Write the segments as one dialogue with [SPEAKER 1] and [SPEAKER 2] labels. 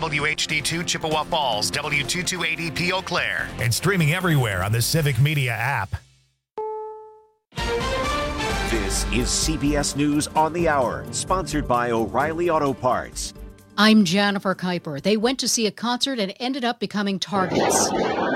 [SPEAKER 1] WHD2 Chippewa Falls, W228EP Eau Claire.
[SPEAKER 2] And streaming everywhere on the Civic Media app.
[SPEAKER 3] This is CBS News on the Hour, sponsored by O'Reilly Auto Parts.
[SPEAKER 4] I'm Jennifer Kuiper. They went to see a concert and ended up becoming targets.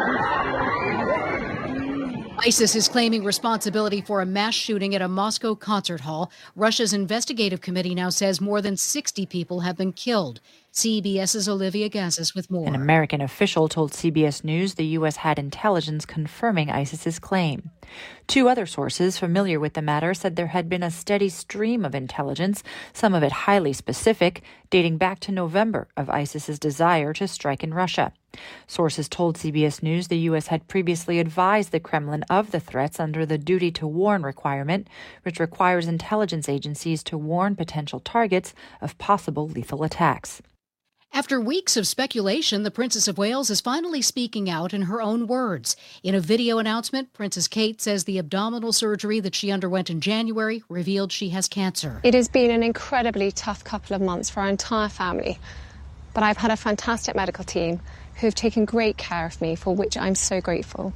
[SPEAKER 4] ISIS is claiming responsibility for a mass shooting at a Moscow concert hall. Russia's investigative committee now says more than 60 people have been killed. CBS's Olivia Gazis with more.
[SPEAKER 5] An American official told CBS News the U.S. had intelligence confirming ISIS's claim. Two other sources familiar with the matter said there had been a steady stream of intelligence, some of it highly specific, dating back to November of ISIS's desire to strike in Russia. Sources told CBS News the U.S. had previously advised the Kremlin of the threats under the duty to warn requirement, which requires intelligence agencies to warn potential targets of possible lethal attacks.
[SPEAKER 4] After weeks of speculation, the Princess of Wales is finally speaking out in her own words. In a video announcement, Princess Kate says the abdominal surgery that she underwent in January revealed she has cancer.
[SPEAKER 6] It has been an incredibly tough couple of months for our entire family, but I've had a fantastic medical team who have taken great care of me, for which I'm so grateful.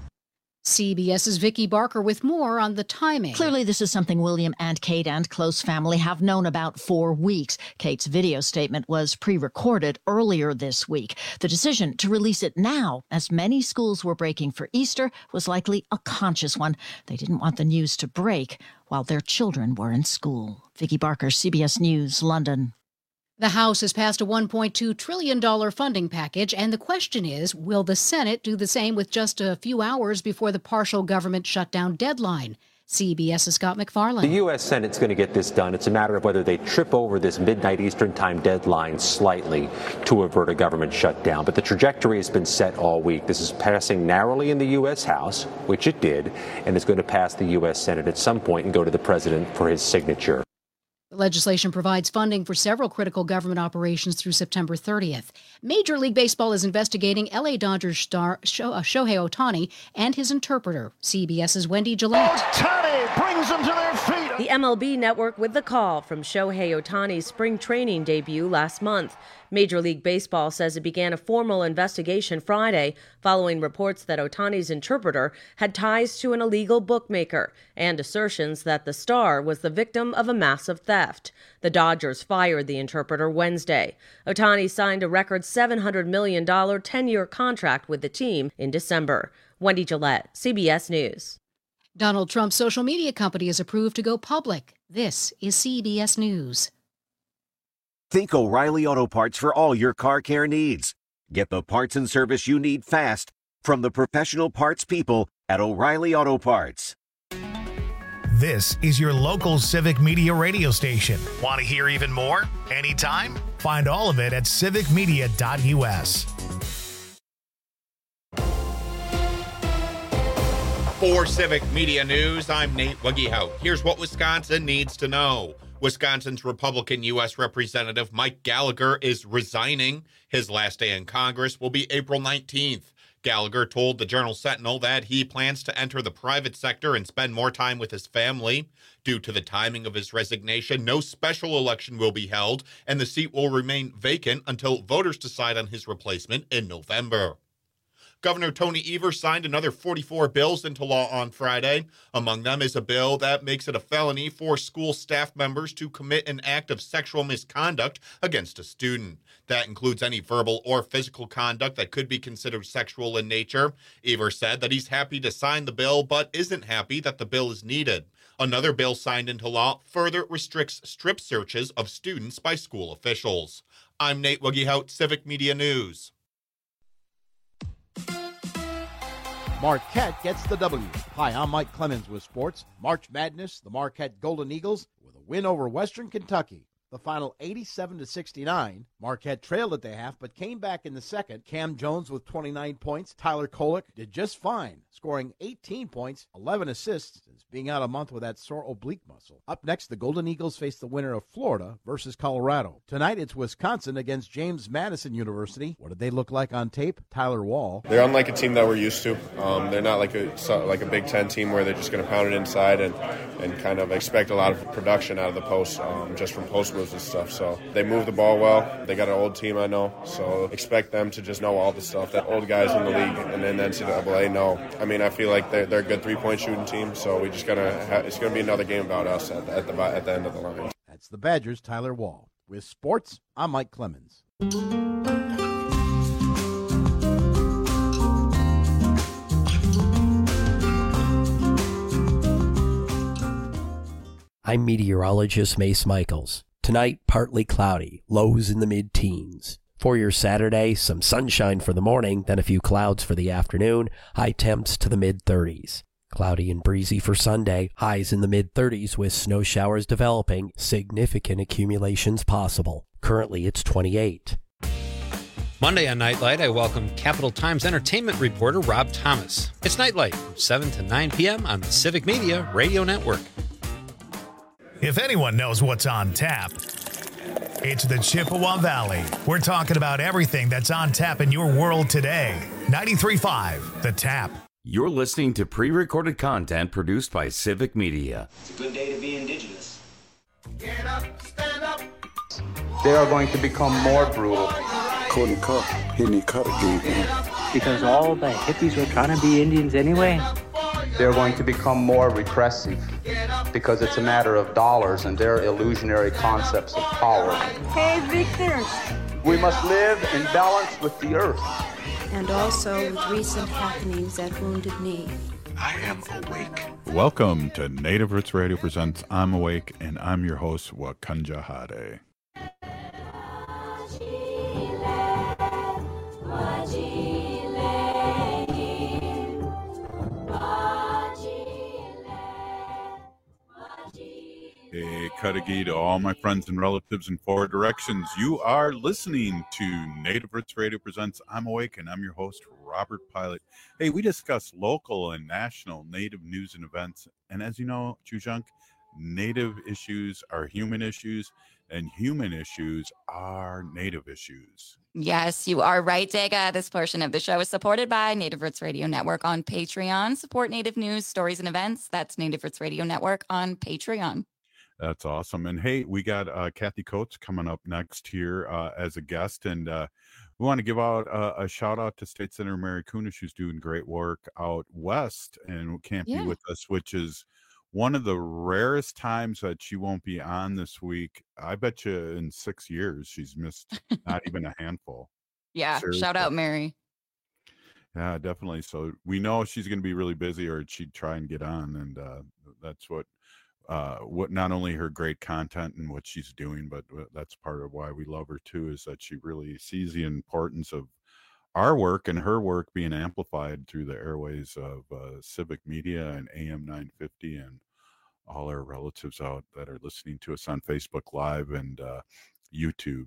[SPEAKER 4] CBS's Vicki Barker with more on the timing.
[SPEAKER 7] Clearly, this is something William and Kate and close family have known about for weeks. Kate's video statement was pre-recorded earlier this week. The decision to release it now, as many schools were breaking for Easter, was likely a conscious one. They didn't want the news to break while their children were in school. Vicki Barker, CBS News, London.
[SPEAKER 4] The House has passed a $1.2 trillion funding package, and the question is, will the Senate do the same with just a few hours before the partial government shutdown deadline? CBS's Scott McFarland.
[SPEAKER 8] The U.S. Senate's going to get this done. It's a matter of whether they trip over this midnight Eastern time deadline slightly to avert a government shutdown. But the trajectory has been set all week. This is passing narrowly in the U.S. House, which it did, and it's going to pass the U.S. Senate at some point and go to the president for his signature.
[SPEAKER 4] The legislation provides funding for several critical government operations through September 30th. Major League Baseball is investigating L.A. Dodgers star Shohei Ohtani and his interpreter. CBS's Wendy Gillette.
[SPEAKER 9] Ohtani brings them to their feet.
[SPEAKER 10] The MLB Network with the call from Shohei Ohtani's spring training debut last month. Major League Baseball says it began a formal investigation Friday following reports that Ohtani's interpreter had ties to an illegal bookmaker and assertions that the star was the victim of a massive theft. The Dodgers fired the interpreter Wednesday. Ohtani signed a record $700 million 10-year contract with the team in December. Wendy Gillette, CBS News.
[SPEAKER 4] Donald Trump's social media company is approved to go public. This is CBS News.
[SPEAKER 3] Think O'Reilly Auto Parts for all your car care needs. Get the parts and service you need fast from the professional parts people at O'Reilly Auto Parts.
[SPEAKER 2] This is your local Civic Media radio station.
[SPEAKER 1] Want to hear even more? Anytime?
[SPEAKER 2] Find all of it at civicmedia.us.
[SPEAKER 11] For Civic Media News, I'm Nate Wuggehout. Here's what Wisconsin needs to know. Wisconsin's Republican U.S. Representative Mike Gallagher is resigning. His last day in Congress will be April 19th. Gallagher told the Journal-Sentinel that he plans to enter the private sector and spend more time with his family. Due to the timing of his resignation, no special election will be held, and the seat will remain vacant until voters decide on his replacement in November. Governor Tony Evers signed another 44 bills into law on Friday. Among them is a bill that makes it a felony for school staff members to commit an act of sexual misconduct against a student. That includes any verbal or physical conduct that could be considered sexual in nature. Evers said that he's happy to sign the bill, but isn't happy that the bill is needed. Another bill signed into law further restricts strip searches of students by school officials. I'm Nate Wuggehout, Civic Media News.
[SPEAKER 12] Marquette gets the W. Hi, I'm Mike Clemens with sports. March Madness, the Marquette Golden Eagles with a win over Western Kentucky. The final 87-69. Marquette trailed at the half, but came back in the second. Cam Jones with 29 points. Tyler Kolek did just fine, scoring 18 points, 11 assists, since being out a month with that sore oblique muscle. Up next, the Golden Eagles face the winner of Florida versus Colorado. Tonight, it's Wisconsin against James Madison University. What did they look like on tape? Tyler Wall.
[SPEAKER 13] They're unlike a team that we're used to. They're not like a Big Ten team where they're just going to pound it inside and kind of expect a lot of production out of the post, just from post moves and stuff. So they move the ball well. They got an old team, I know, so expect them to just know all the stuff that old guys in the league and then NCAA know. I mean, I feel like they're a good three-point shooting team, so we just it's gonna be another game about us at the end of the line.
[SPEAKER 12] That's the Badgers' Tyler Wall. With sports, I'm Mike Clemens.
[SPEAKER 14] I'm meteorologist Mace Michaels. Tonight, partly cloudy, lows in the mid-teens. For your Saturday, some sunshine for the morning, then a few clouds for the afternoon, high temps to the mid-30s. Cloudy and breezy for Sunday, highs in the mid-30s with snow showers developing, significant accumulations possible. Currently, it's 28.
[SPEAKER 15] Monday on Nightlight, I welcome Capital Times entertainment reporter Rob Thomas. It's Nightlight from 7 to 9 p.m. on the Civic Media Radio Network.
[SPEAKER 2] If anyone knows what's on tap, it's the Chippewa Valley. We're talking about everything that's on tap in your world today. 93.5, The Tap.
[SPEAKER 16] You're listening to pre-recorded content produced by Civic Media.
[SPEAKER 17] It's a good day to be indigenous.
[SPEAKER 18] Get up, stand up.
[SPEAKER 19] They are going to become more brutal.
[SPEAKER 20] Couldn't cut. He didn't cut again.
[SPEAKER 21] Because all the hippies were trying to be Indians anyway.
[SPEAKER 19] They're going to become more repressive because it's a matter of dollars and their illusionary concepts of power.
[SPEAKER 22] Hey, Victor.
[SPEAKER 19] We must live in balance with the earth.
[SPEAKER 22] And also with recent happenings at Wounded Knee.
[SPEAKER 20] I am awake.
[SPEAKER 23] Welcome to Native Roots Radio presents I'm Awake, and I'm your host, Wakanja Hade. Hey, Kadagi to all my friends and relatives in four directions. You are listening to Native Roots Radio presents I'm Awake, and I'm your host, Robert Pilot. Hey, we discuss local and national Native news and events. And as you know, Chujunk, Native issues are human issues, and human issues are Native issues.
[SPEAKER 24] Yes, you are right, Dega. This portion of the show is supported by Native Roots Radio Network on Patreon. Support Native news, stories, and events. That's Native Roots Radio Network on Patreon.
[SPEAKER 23] That's awesome. And hey, we got Kathy Coates coming up next here as a guest. And we want to give out a shout out to State Senator Mary Kunesh, who's doing great work out west and can't be with us, which is one of the rarest times that she won't be on this week. I bet you in 6 years she's missed not even a handful.
[SPEAKER 24] Yeah,
[SPEAKER 23] Seriously.
[SPEAKER 24] Shout out Mary.
[SPEAKER 23] Yeah, definitely. So we know she's going to be really busy, or she'd try and get on. And that's what not only her great content and what she's doing, but that's part of why we love her too, is that she really sees the importance of our work and her work being amplified through the airways of Civic Media and AM 950 and all our relatives out that are listening to us on Facebook Live and YouTube.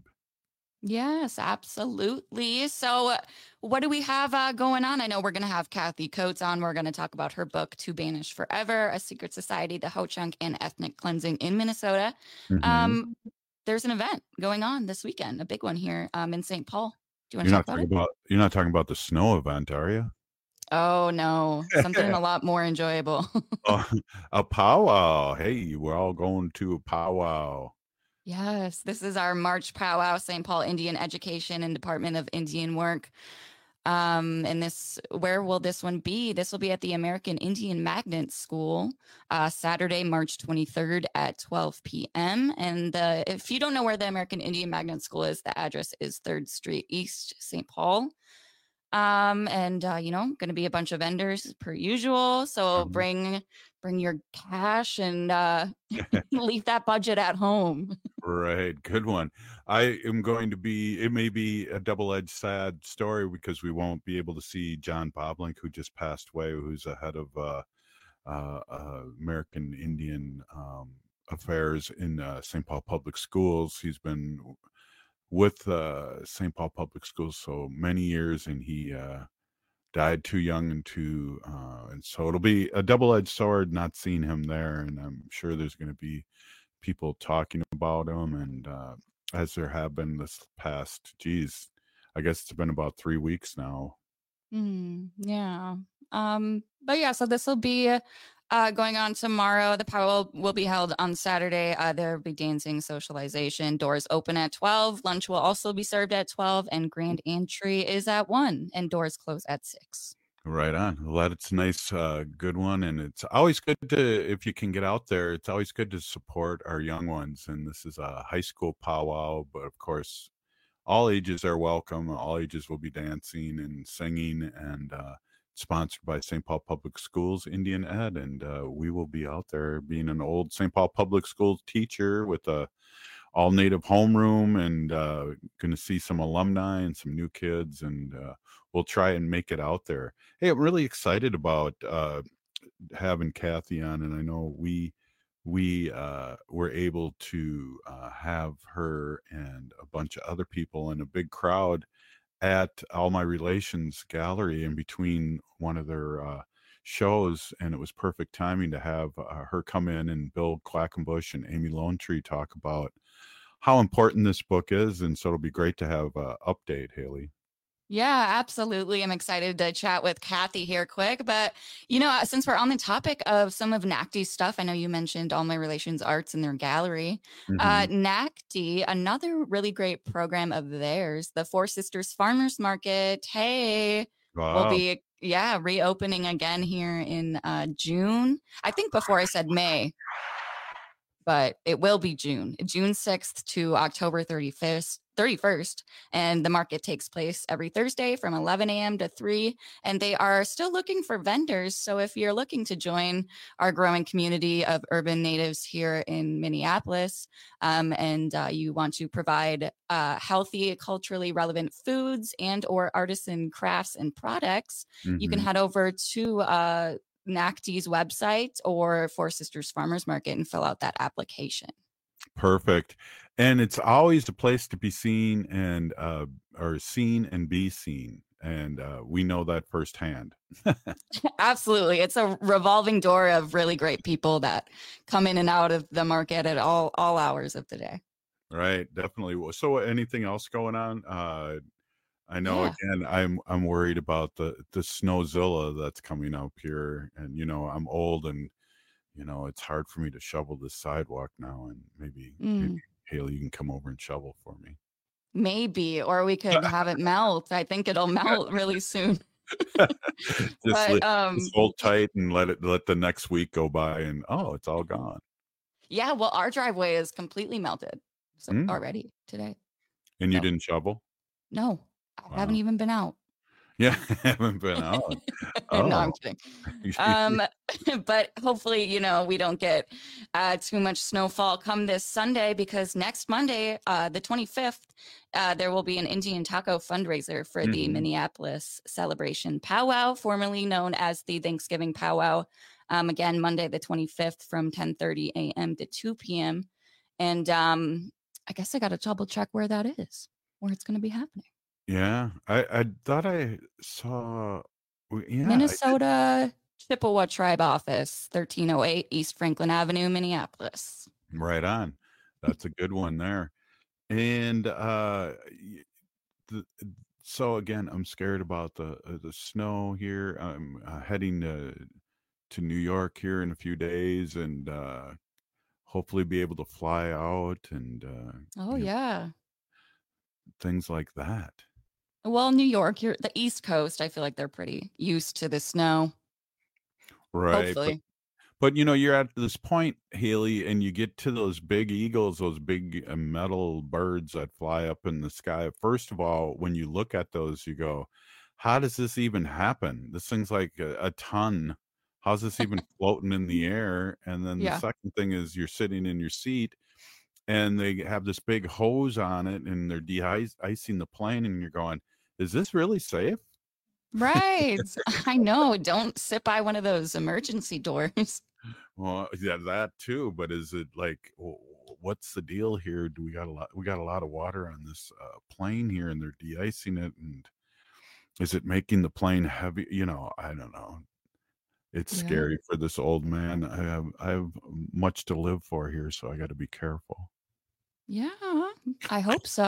[SPEAKER 24] Yes, absolutely. So what do we have going on? I know we're going to have Kathy Coates on. We're going to talk about her book, To Banish Forever, A Secret Society, the Ho-Chunk and Ethnic Cleansing in Minnesota. Mm-hmm. There's an event going on this weekend, a big one here in St. Paul. Do you want to talk about it?
[SPEAKER 23] You're not talking about the snow event, are you?
[SPEAKER 24] Oh, no. Something a lot more enjoyable.
[SPEAKER 23] A powwow. Hey, we're all going to a powwow.
[SPEAKER 24] Yes, this is our March powwow, St. Paul Indian Education and Department of Indian Work. And where will this one be? This will be at the American Indian Magnet School, Saturday, March 23rd at 12 p.m. And if you don't know where the American Indian Magnet School is, the address is 3rd Street East, St. Paul. Going to be a bunch of vendors per usual. So bring your cash and leave that budget at home.
[SPEAKER 23] Right. Good one. I am going to be, it may be a double-edged sad story because we won't be able to see John Boblink, who just passed away, who's the head of American Indian Affairs in St. Paul Public Schools. He's been with St. Paul Public Schools so many years, and he died too young and so it'll be a double-edged sword not seeing him there, and I'm sure there's going to be people talking about him, and as there have been this past, I guess it's been about 3 weeks now.
[SPEAKER 24] Yeah. But yeah, so this will be Going on tomorrow, the powwow will be held on Saturday. There will be dancing, socialization. Doors open at 12. Lunch will also be served at 12, and grand entry is at 1, and doors close at 6.
[SPEAKER 23] Right on. Well, that's a nice, good one. And it's always good to, if you can get out there, it's always good to support our young ones. And this is a high school powwow, but of course, all ages are welcome. All ages will be dancing and singing, and sponsored by St. Paul Public Schools Indian Ed. And we will be out there, being an old St. Paul Public Schools teacher with a all native homeroom, and going to see some alumni and some new kids, and we'll try and make it out there. Hey, I'm really excited about having Kathy on, and I know we were able to have her and a bunch of other people in a big crowd at All My Relations Gallery in between one of their shows, and it was perfect timing to have her come in, and Bill Quackenbush and Amy Lone Tree talk about how important this book is. And so it'll be great to have an update, Haley.
[SPEAKER 24] Yeah, absolutely. I'm excited to chat with Kathy here quick. But, since we're on the topic of some of NACTI's stuff, I know you mentioned All My Relations Arts in their gallery. NACTI, another really great program of theirs, the Four Sisters Farmers Market, will be, reopening again here in June. I think before I said May, but it will be June 6th to October 31st. And the market takes place every Thursday from 11 a.m. to 3. And they are still looking for vendors. So if you're looking to join our growing community of urban natives here in Minneapolis, and you want to provide healthy, culturally relevant foods and or artisan crafts and products, you can head over to NACTI's website or Four Sisters Farmers Market and fill out that application.
[SPEAKER 23] Perfect. And it's always a place to be seen and or seen and be seen. And we know that firsthand.
[SPEAKER 24] Absolutely. It's a revolving door of really great people that come in and out of the market at all hours of the day.
[SPEAKER 23] Right. Definitely. So anything else going on? I know, again, I'm worried about the Snowzilla that's coming up here, and I'm old, and it's hard for me to shovel the sidewalk now, and maybe Haley, you can come over and shovel for me.
[SPEAKER 24] Maybe, or we could have it melt. I think it'll melt really soon.
[SPEAKER 23] Just hold tight and let the next week go by, and it's all gone.
[SPEAKER 24] Yeah, well, our driveway is completely melted already today.
[SPEAKER 23] And you didn't shovel?
[SPEAKER 24] No. I haven't even been out.
[SPEAKER 23] Yeah, I haven't been out.
[SPEAKER 24] No, I'm kidding. But hopefully, we don't get too much snowfall come this Sunday, because next Monday, the 25th, there will be an Indian taco fundraiser for the Minneapolis Celebration Powwow, formerly known as the Thanksgiving Powwow. Again, Monday, the 25th from 10:30 a.m. to 2 p.m. And I guess I got to double check where that is, where it's going to be happening.
[SPEAKER 23] Yeah, I thought I saw.
[SPEAKER 24] Minnesota Chippewa Tribe Office, 1308 East Franklin Avenue, Minneapolis.
[SPEAKER 23] Right on. That's a good one there. And so again, I'm scared about the snow here. I'm heading to New York here in a few days, and hopefully be able to fly out and things like that.
[SPEAKER 24] Well, New York, you're the East Coast. I feel like they're pretty used to the snow.
[SPEAKER 23] Right.
[SPEAKER 24] Hopefully.
[SPEAKER 23] But you're at this point, Haley, and you get to those big eagles, those big metal birds that fly up in the sky. First of all, when you look at those, you go, how does this even happen? This thing's like a ton. How's this even floating in the air? And then the second thing is you're sitting in your seat, and they have this big hose on it, and they're de-icing the plane, and you're going, is this really safe?
[SPEAKER 24] Right. I know. Don't sit by one of those emergency doors.
[SPEAKER 23] Well, yeah, that too. But is it like, what's the deal here? We got a lot of water on this plane here, and they're de-icing it. And is it making the plane heavy? I don't know. It's scary for this old man. I have much to live for here, so I got to be careful.
[SPEAKER 24] Yeah, I hope so.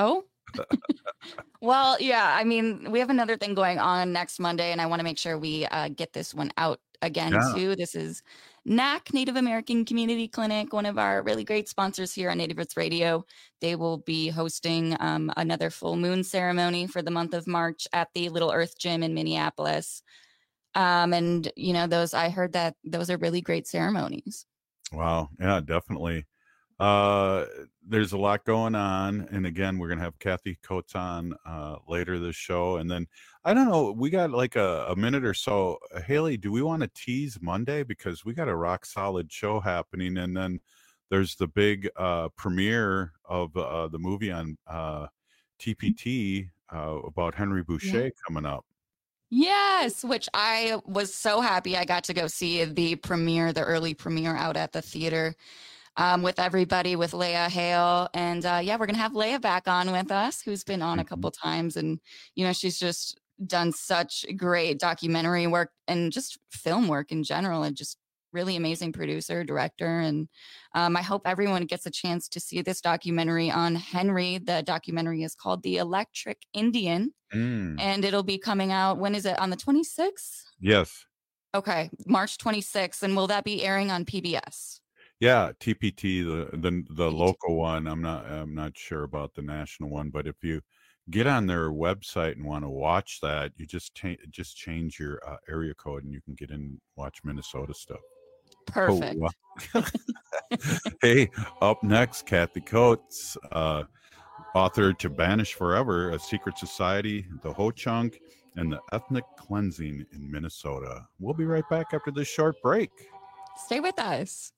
[SPEAKER 24] Well, yeah, I mean, we have another thing going on next Monday, and I want to make sure we get this one out again, too. This is NAC, Native American Community Clinic, one of our really great sponsors here on Native Roots Radio. They will be hosting another full moon ceremony for the month of March at the Little Earth Gym in Minneapolis. And, you know, I heard that those are really great ceremonies.
[SPEAKER 23] Wow. Yeah, definitely. There's a lot going on, and again, we're gonna have Kathy Coates on later this show, and then I don't know, we got like a minute or so. Haley, do we want to tease Monday, because we got a rock solid show happening, and then there's the big premiere of the movie on TPT about Henry Boucher coming up.
[SPEAKER 24] Yes, which I was so happy I got to go see the early premiere out at the theater. With everybody, with Leah Hale. And we're going to have Leah back on with us, who's been on a couple times. And, you know, she's just done such great documentary work and just film work in general, and just really amazing producer, director. And I hope everyone gets a chance to see this documentary on Henry. The documentary is called The Electric Indian, and it'll be coming out. When is it? On the 26th?
[SPEAKER 23] Yes.
[SPEAKER 24] Okay, March 26th. And will that be airing on PBS?
[SPEAKER 23] Yeah, TPT, the local one. I'm not sure about the national one, but if you get on their website and want to watch that, you just change your area code, and you can get in and watch Minnesota stuff.
[SPEAKER 24] Perfect.
[SPEAKER 23] Oh, hey, up next, Kathy Coates, author to Banish Forever, A Secret Society, The Ho-Chunk, and the Ethnic Cleansing in Minnesota. We'll be right back after this short break.
[SPEAKER 24] Stay with us.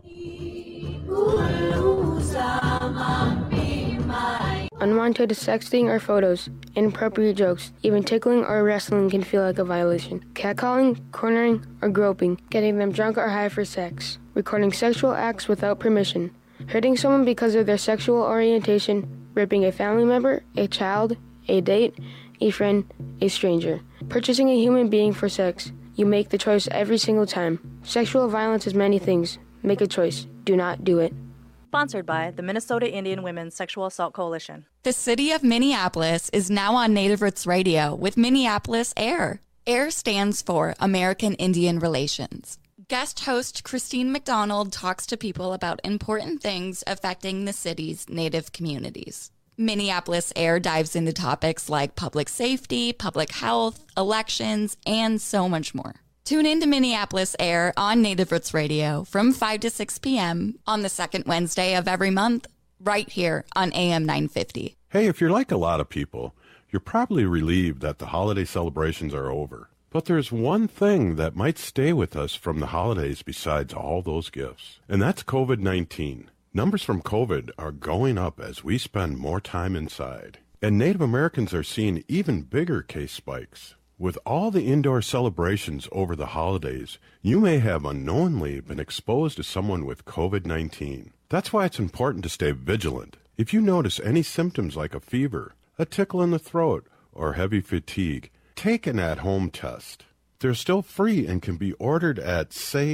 [SPEAKER 5] Unwanted sexting or photos, inappropriate jokes, even tickling or wrestling can feel like a violation. Catcalling, cornering, or groping, getting them drunk or high for sex, recording sexual acts without permission, hurting someone because of their sexual orientation, raping a family member, a child, a date, a friend, a stranger, purchasing a human being for sex. You make the choice every single time. Sexual violence is many things. Make a choice. Do not do it.
[SPEAKER 6] Sponsored by the Minnesota Indian Women's Sexual Assault Coalition.
[SPEAKER 24] The city of Minneapolis is now on Native Roots Radio with Minneapolis AIR. AIR stands for American Indian Relations. Guest host Christine McDonald talks to people about important things affecting the city's Native communities. Minneapolis AIR dives into topics like public safety, public health, elections, and so much more. Tune in to Minneapolis AIR on Native Roots Radio from 5 to 6 p.m. on the second Wednesday of every month, right here on AM 950.
[SPEAKER 23] Hey, if you're like a lot of people, you're probably relieved that the holiday celebrations are over. But there's one thing that might stay with us from the holidays besides all those gifts, and that's COVID-19. Numbers from COVID are going up as we spend more time inside, and Native Americans are seeing even bigger case spikes. With all the indoor celebrations over the holidays, you may have unknowingly been exposed to someone with COVID-19. That's why it's important to stay vigilant. If you notice any symptoms like a fever, a tickle in the throat, or heavy fatigue, take an at-home test. They're still free and can be ordered at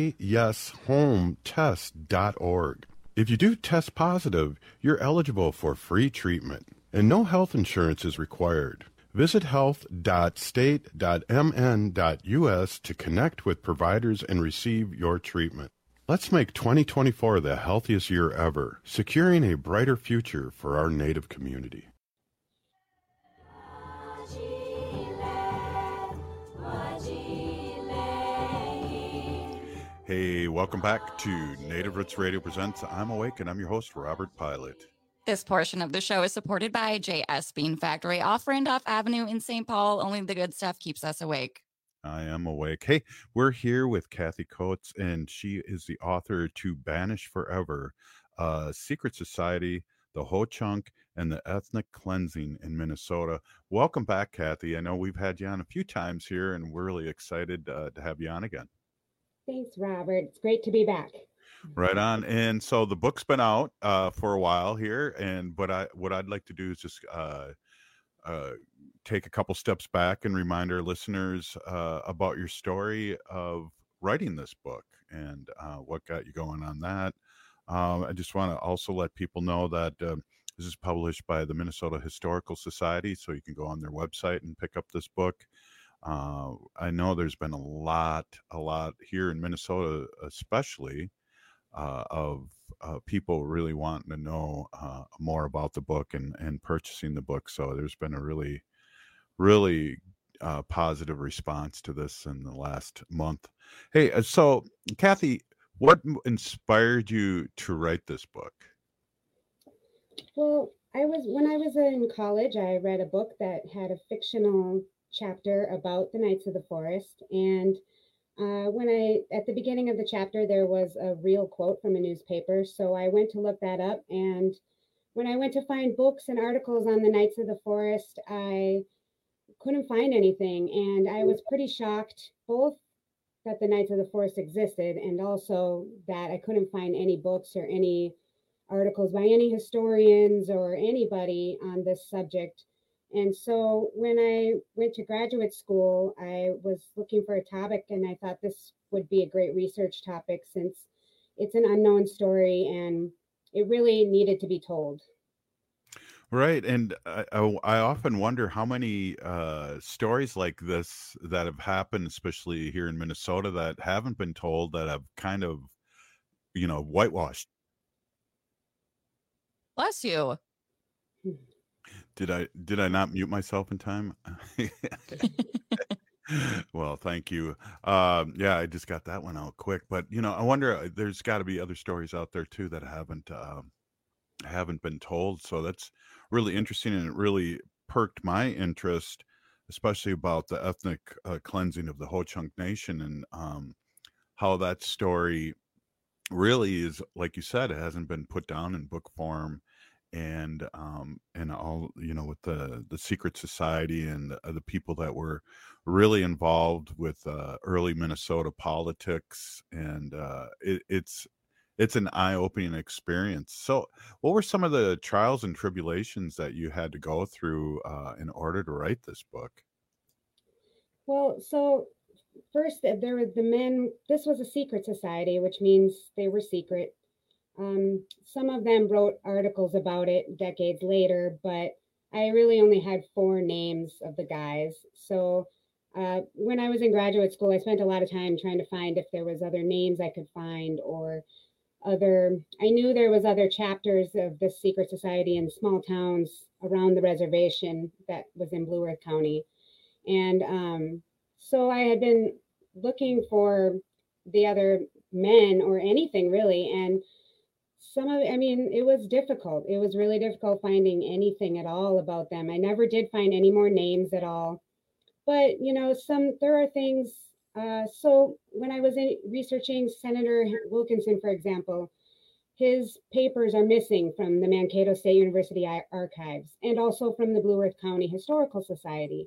[SPEAKER 23] sayyeshometest.org. If you do test positive, you're eligible for free treatment, and no health insurance is required. Visit health.state.mn.us to connect with providers and receive your treatment. Let's make 2024 the healthiest year ever, securing a brighter future for our Native community. Hey, welcome back to Native Roots Radio Presents I'm Awake, and I'm your host, Robert Pilot.
[SPEAKER 24] This portion of the show is supported by JS Bean Factory off Randolph Avenue in St. Paul. Only the good stuff keeps us awake.
[SPEAKER 23] I am awake. Hey, we're here with Kathy Coates, and she is the author to Banish Forever, Secret Society, The Ho-Chunk, and the Ethnic Cleansing in Minnesota. Welcome back, Kathy. I know we've had you on a few times here, and we're really excited to have you on again.
[SPEAKER 7] Thanks, Robert. It's great to be back.
[SPEAKER 23] Right on. And so the book's been out for a while here, and what I'd like to do is just take a couple steps back and remind our listeners about your story of writing this book and what got you going on that. I just want to also let people know that This is published by the Minnesota Historical Society, so you can go on their website and pick up this book. I know there's been a lot here in Minnesota, especially of people really wanting to know more about the book and purchasing the book. So there's been a really positive response to this in the last month. Hey, so Kathy, what inspired you to write this book?
[SPEAKER 7] Well, when I was in college, I read a book that had a fictional chapter about the Knights of the Forest, and at the beginning of the chapter, there was a real quote from a newspaper. So I went to look that up. And when I went to find books and articles on the Knights of the Forest, I couldn't find anything. And I was pretty shocked, both that the Knights of the Forest existed and also that I couldn't find any books or any articles by any historians or anybody on this subject. And so when I went to graduate school, I was looking for a topic, and I thought this would be a great research topic since it's an unknown story and it really needed to be told.
[SPEAKER 23] Right. And I often wonder how many stories like this that have happened, especially here in Minnesota, that haven't been told, that have kind of, whitewashed.
[SPEAKER 24] Bless you.
[SPEAKER 23] Did I not mute myself in time? Well, thank you. Yeah, I just got that one out quick. But I wonder, there's got to be other stories out there too that haven't been told. So that's really interesting, and it really perked my interest, especially about the ethnic cleansing of the Ho-Chunk Nation, and how that story really is, like you said, it hasn't been put down in book form. And all, with the secret society and the people that were really involved with early Minnesota politics, and it's an eye-opening experience. So what were some of the trials and tribulations that you had to go through in order to write this book?
[SPEAKER 7] Well, so first there were the men. This was a secret society, which means they were secret. Some of them wrote articles about it decades later, but I really only had 4 names of the guys. So when I was in graduate school, I spent a lot of time trying to find if there was other names I could find, or I knew there was other chapters of this secret society in small towns around the reservation that was in Blue Earth County. And so I had been looking for the other men or anything really. And it was difficult. It was really difficult finding anything at all about them. I never did find any more names at all. But, there are things. So when I was researching Senator Wilkinson, for example, his papers are missing from the Mankato State University archives and also from the Blue Earth County Historical Society.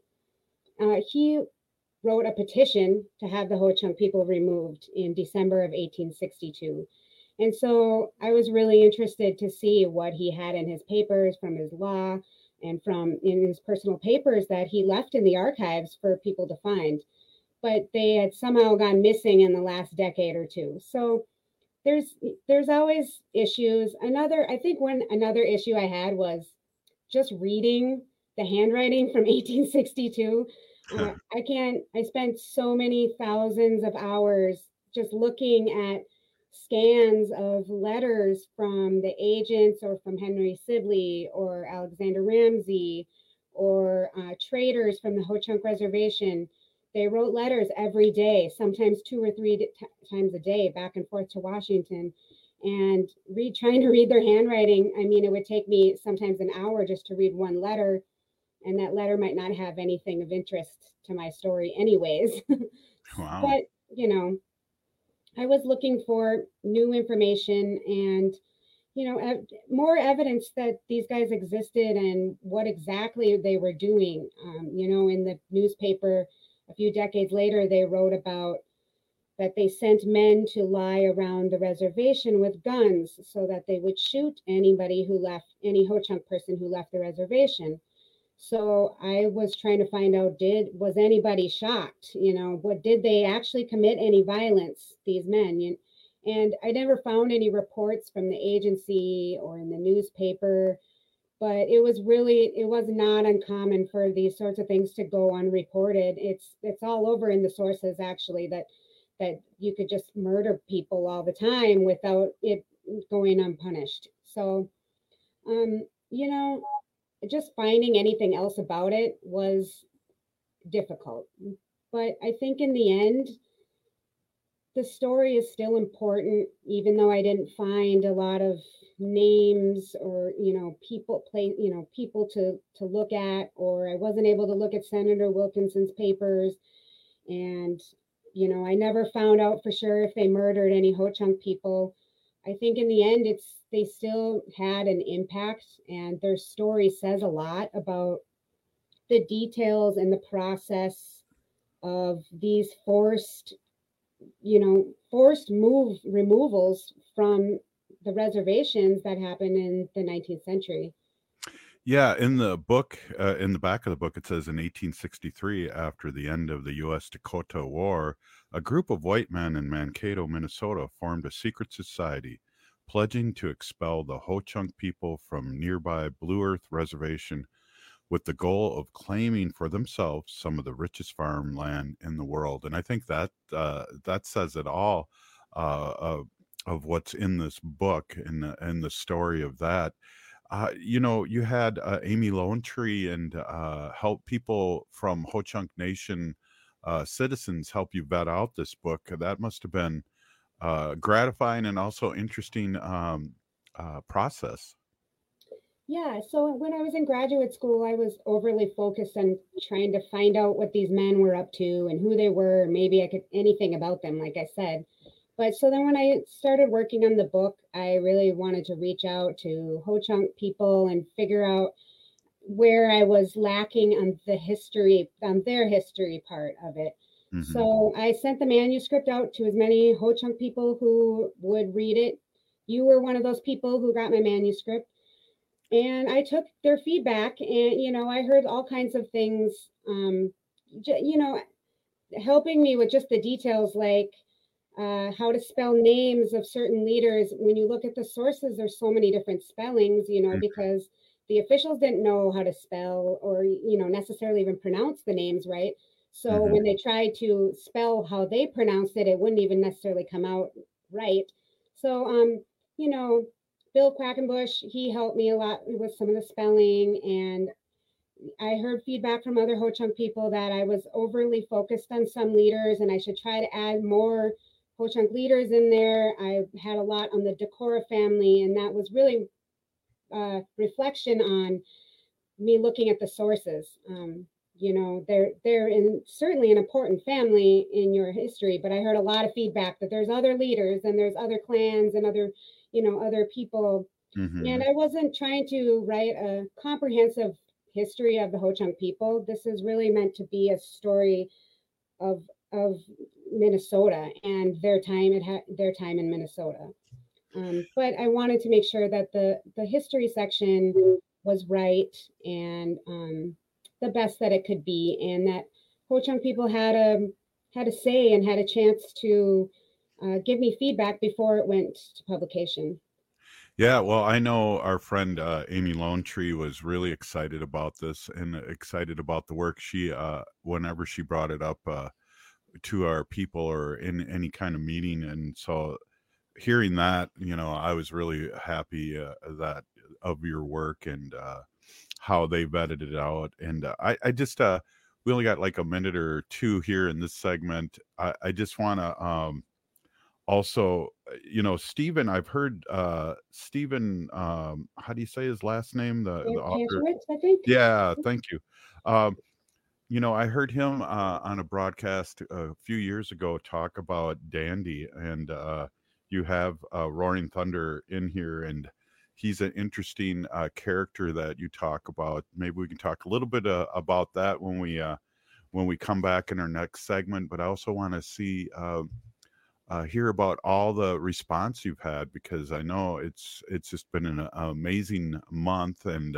[SPEAKER 7] He wrote a petition to have the Ho-Chunk people removed in December of 1862. And so I was really interested to see what he had in his papers from his law and in his personal papers that he left in the archives for people to find. But they had somehow gone missing in the last decade or two. So there's always issues. Another issue I had was just reading the handwriting from 1862. I spent so many thousands of hours just looking at scans of letters from the agents or from Henry Sibley or Alexander Ramsey or traders from the Ho-Chunk Reservation. They wrote letters every day, sometimes 2 or 3 times a day, back and forth to Washington, and trying to read their handwriting. It would take me sometimes an hour just to read one letter, and that letter might not have anything of interest to my story anyways.
[SPEAKER 23] Wow.
[SPEAKER 7] But, I was looking for new information and, more evidence that these guys existed and what exactly they were doing. In the newspaper a few decades later, they wrote about that they sent men to lie around the reservation with guns so that they would shoot any Ho-Chunk person who left the reservation. So I was trying to find out, was anybody shocked? Did they actually commit any violence, these men? And I never found any reports from the agency or in the newspaper, but it was not uncommon for these sorts of things to go unreported. It's all over in the sources, actually, that you could just murder people all the time without it going unpunished. So, just finding anything else about it was difficult. But I think in the end, the story is still important, even though I didn't find a lot of names or, people to look at, or I wasn't able to look at Senator Wilkinson's papers. And, I never found out for sure if they murdered any Ho-Chunk people. I think in the end, they still had an impact, and their story says a lot about the details and the process of these forced removals from the reservations that happened in the 19th century.
[SPEAKER 23] Yeah, in the book, in the back of the book, it says in 1863, after the end of the U.S.-Dakota War, a group of white men in Mankato, Minnesota, formed a secret society, pledging to expel the Ho-Chunk people from nearby Blue Earth Reservation, with the goal of claiming for themselves some of the richest farmland in the world. And I think that that says it all of what's in this book and the story of that. You had Amy Lone Tree and help people from Ho-Chunk Nation citizens help you vet out this book. That must have been gratifying and also interesting process.
[SPEAKER 7] Yeah, so when I was in graduate school, I was overly focused on trying to find out what these men were up to and who they were. Maybe I could anything about them, like I said. But so then when I started working on the book, I really wanted to reach out to Ho-Chunk people and figure out where I was lacking on the history, on their history part of it. Mm-hmm. So I sent the manuscript out to as many Ho-Chunk people who would read it. You were one of those people who got my manuscript. And I took their feedback, and, I heard all kinds of things, helping me with just the details, like how to spell names of certain leaders. When you look at the sources, there's so many different spellings, because the officials didn't know how to spell or, necessarily even pronounce the names right. So when they tried to spell how they pronounced it, it wouldn't even necessarily come out right. So, Bill Quackenbush, he helped me a lot with some of the spelling, and I heard feedback from other Ho-Chunk people that I was overly focused on some leaders and I should try to add more Ho-Chunk leaders in there. I had a lot on the Decorah family, and that was really reflection on me looking at the sources. They're certainly an important family in your history, but I heard a lot of feedback that there's other leaders and there's other clans and other people. Mm-hmm. And I wasn't trying to write a comprehensive history of the Ho-Chunk people. This is really meant to be a story of Minnesota and their time in Minnesota. But I wanted to make sure that the history section was right and the best that it could be, and that Ho-Chunk people had a say and had a chance to give me feedback before it went to publication.
[SPEAKER 23] Yeah, well, I know our friend Amy Lone Tree was really excited about this and excited about the work. She, whenever she brought it up to our people or in any kind of meeting, and so hearing that, I was really happy that of your work and how they vetted it out. And I just we only got like a minute or two here in this segment. I just want to also, Stephen, I've heard Stephen, how do you say his last name? The author.
[SPEAKER 7] I think.
[SPEAKER 23] Yeah, thank you. I heard him on a broadcast a few years ago talk about Dandy, and you have Roaring Thunder in here, and he's an interesting character that you talk about. Maybe we can talk a little bit about that when we come back in our next segment. But I also want to hear about all the response you've had, because I know it's just been an amazing month, and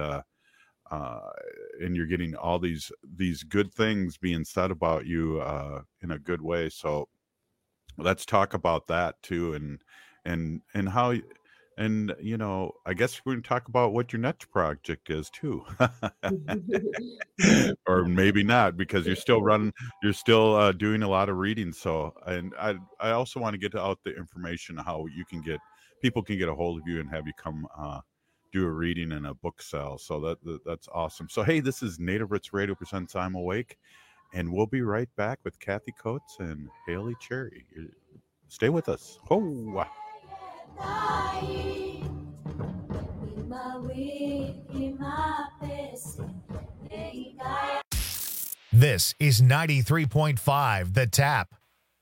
[SPEAKER 23] you're getting all these good things being said about you in a good way. So let's talk about that too, and how And, I guess we're going to talk about what your next project is too. Or maybe not, because you're still doing a lot of reading. So, and I also want to get out the information, how people can get a hold of you and have you come do a reading in a book sale. So that's awesome. So, hey, this is Native Roots Radio presents I'm Awake, and we'll be right back with Kathy Coates and Haley Cherry. Stay with us. Oh,
[SPEAKER 2] This is 93.5 The Tap.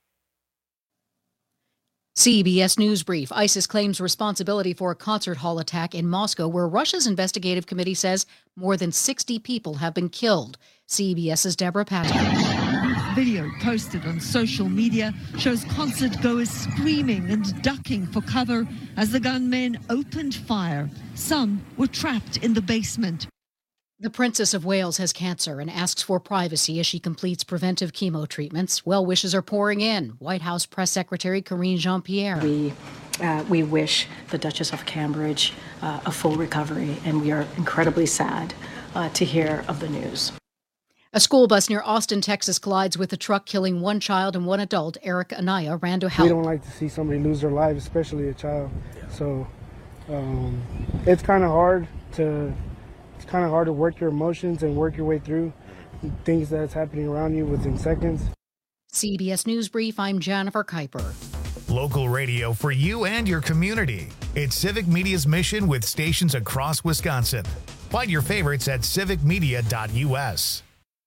[SPEAKER 4] CBS News Brief. ISIS claims responsibility for a concert hall attack in Moscow, where Russia's investigative committee says more than 60 people have been killed. CBS's Deborah Patrick.
[SPEAKER 8] Video posted on social media shows concert goers screaming and ducking for cover as the gunmen opened fire. Some were trapped in the basement.
[SPEAKER 4] The Princess of Wales has cancer and asks for privacy as she completes preventive chemo treatments. Well wishes are pouring in. White House Press Secretary Karine Jean-Pierre.
[SPEAKER 9] We wish the Duchess of Cambridge a full recovery, and we are incredibly sad to hear of the news.
[SPEAKER 4] A school bus near Austin, Texas collides with a truck, killing one child and one adult. Eric Anaya ran to help.
[SPEAKER 10] We don't like to see somebody lose their life, especially a child. So it's kind of hard to work your emotions and work your way through things that's happening around you within seconds.
[SPEAKER 4] CBS News Brief, I'm Jennifer Kuiper.
[SPEAKER 2] Local radio for you and your community. It's Civic Media's mission with stations across Wisconsin. Find your favorites at civicmedia.us.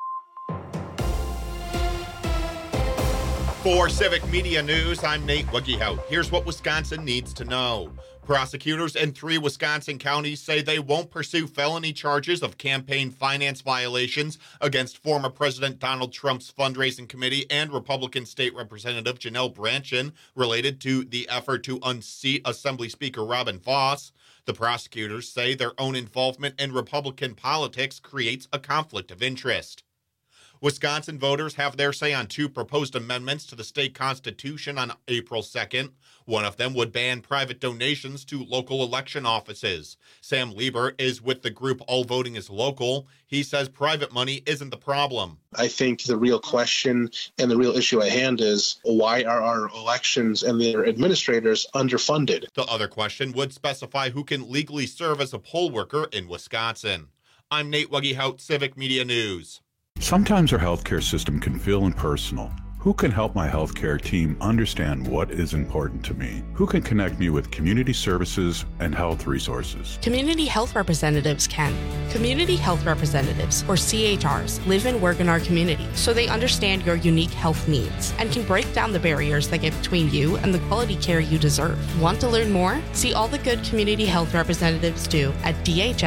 [SPEAKER 11] For Civic Media News, I'm Nate Wuggehout. Here's what Wisconsin needs to know. Prosecutors in 3 Wisconsin counties say they won't pursue felony charges of campaign finance violations against former President Donald Trump's fundraising committee and Republican State Representative Janelle Brandtjen related to the effort to unseat Assembly Speaker Robin Vos. The prosecutors say their own involvement in Republican politics creates a conflict of interest. Wisconsin voters have their say on 2 proposed amendments to the state constitution on April 2nd. One of them would ban private donations to local election offices. Sam Lieber is with the group All Voting is Local. He says private money isn't the problem.
[SPEAKER 25] I think the real question and the real issue at hand is, why are our elections and their administrators underfunded?
[SPEAKER 11] The other question would specify who can legally serve as a poll worker in Wisconsin. I'm Nate Wuggehout, Civic Media News.
[SPEAKER 23] Sometimes our healthcare system can feel impersonal. Who can help my healthcare team understand what is important to me? Who can connect me with community services and health resources?
[SPEAKER 26] Community health representatives can. Community health representatives, or CHRs, live and work in our community, so they understand your unique health needs and can break down the barriers that get between you and the quality care you deserve. Want to learn more? See all the good community health representatives do at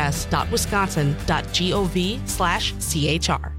[SPEAKER 26] dhs.wisconsin.gov/CHR.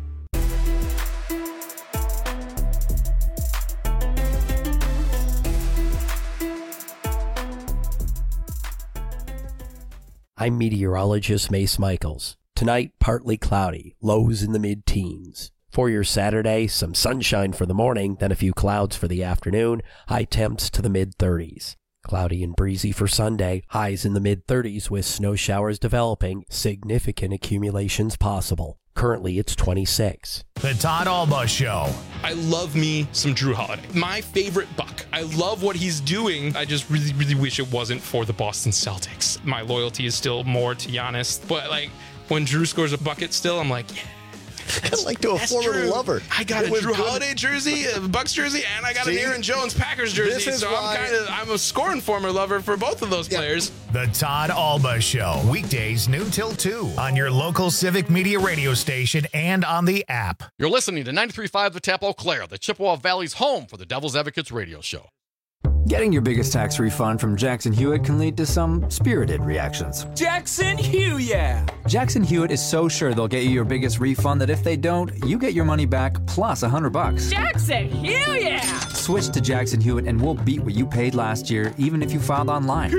[SPEAKER 14] I'm meteorologist Mace Michaels. Tonight, partly cloudy, lows in the mid-teens. For your Saturday, some sunshine for the morning, then a few clouds for the afternoon, high temps to the mid-30s. Cloudy and breezy for Sunday, highs in the mid-30s with snow showers developing, significant accumulations possible. Currently, it's 26.
[SPEAKER 2] The Todd Alba Show.
[SPEAKER 27] I love me some Drew Holiday. My favorite Buck. I love what he's doing. I just really, really wish it wasn't for the Boston Celtics. My loyalty is still more to Giannis. But, when Drew scores a bucket still, I'm like, yeah.
[SPEAKER 28] Like to a former lover.
[SPEAKER 27] I got a Drew Holiday jersey, a Bucks jersey, and I got an Aaron Jones Packers jersey. So I'm a scoring former lover for both of those players.
[SPEAKER 2] The Todd Alba Show. Weekdays noon till 2 on your local Civic Media radio station and on the app.
[SPEAKER 29] You're listening to 93.5 The Tap Eau Claire, the Chippewa Valley's home for the Devil's Advocates radio show.
[SPEAKER 30] Getting your biggest tax refund from Jackson Hewitt can lead to some spirited reactions.
[SPEAKER 31] Jackson Hewitt, yeah!
[SPEAKER 30] Jackson Hewitt is so sure they'll get you your biggest refund that if they don't, you get your money back plus $100.
[SPEAKER 31] Jackson Hewitt, yeah!
[SPEAKER 30] Switch to Jackson Hewitt and we'll beat what you paid last year, even if you filed online.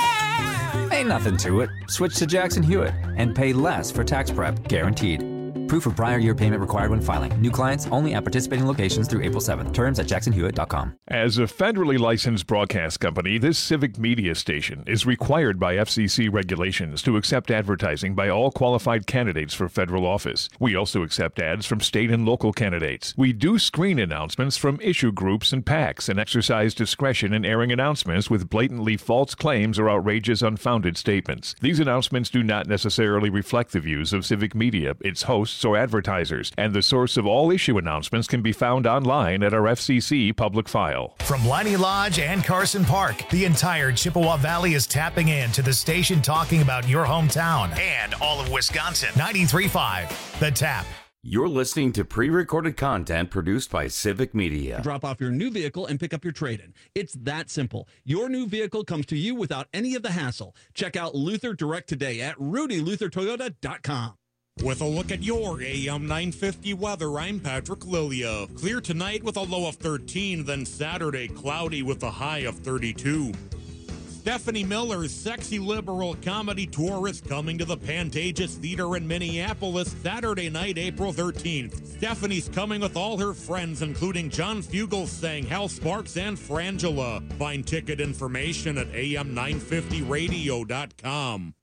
[SPEAKER 31] Yeah!
[SPEAKER 30] Ain't nothing to it. Switch to Jackson Hewitt and pay less for tax prep, guaranteed. Proof of prior year payment required when filing. New clients only at participating locations through April 7th. Terms at jacksonhewitt.com.
[SPEAKER 1] As a federally licensed broadcast company, this civic media station is required by FCC regulations to accept advertising by all qualified candidates for federal office. We also accept ads from state and local candidates. We do screen announcements from issue groups and PACs and exercise discretion in airing announcements with blatantly false claims or outrageous unfounded statements. These announcements do not necessarily reflect the views of civic media, its hosts, or advertisers, and the source of all issue announcements can be found online at our FCC public file.
[SPEAKER 2] From Liney Lodge and Carson Park, the entire Chippewa Valley is tapping into the station talking about your hometown and all of Wisconsin. 93.5, The Tap.
[SPEAKER 3] You're listening to pre-recorded content produced by Civic Media.
[SPEAKER 12] Drop off your new vehicle and pick up your trade-in. It's that simple. Your new vehicle comes to you without any of the hassle. Check out Luther Direct today at RudyLutherToyota.com.
[SPEAKER 13] With a look at your AM 950 weather, I'm Patrick Lilia. Clear tonight with a low of 13, then Saturday cloudy with a high of 32. Stephanie Miller's Sexy Liberal Comedy Tour is coming to the Pantages Theater in Minneapolis Saturday night, April 13th. Stephanie's coming with all her friends, including John Fugelsang, Hal Sparks, and Frangela. Find ticket information at am950radio.com.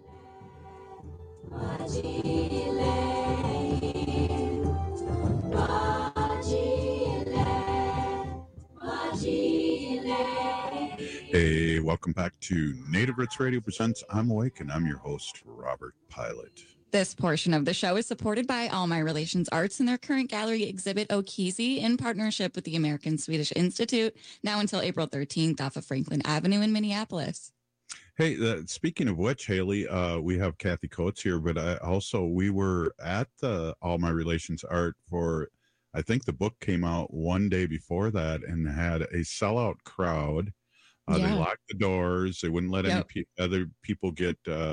[SPEAKER 23] Hey, welcome back to Native Roots Radio Presents I'm Awake, and I'm your host, Robert Pilot.
[SPEAKER 24] This portion of the show is supported by All My Relations Arts and their current gallery exhibit Okeze in partnership with the American Swedish Institute, now until April 13th off of Franklin Avenue in Minneapolis.
[SPEAKER 23] Hey, speaking of which, Haley, we have Kathy Coates here, but we were at the All My Relations Art for, I think the book came out one day before that and had a sellout crowd. They locked the doors. They wouldn't let any other people get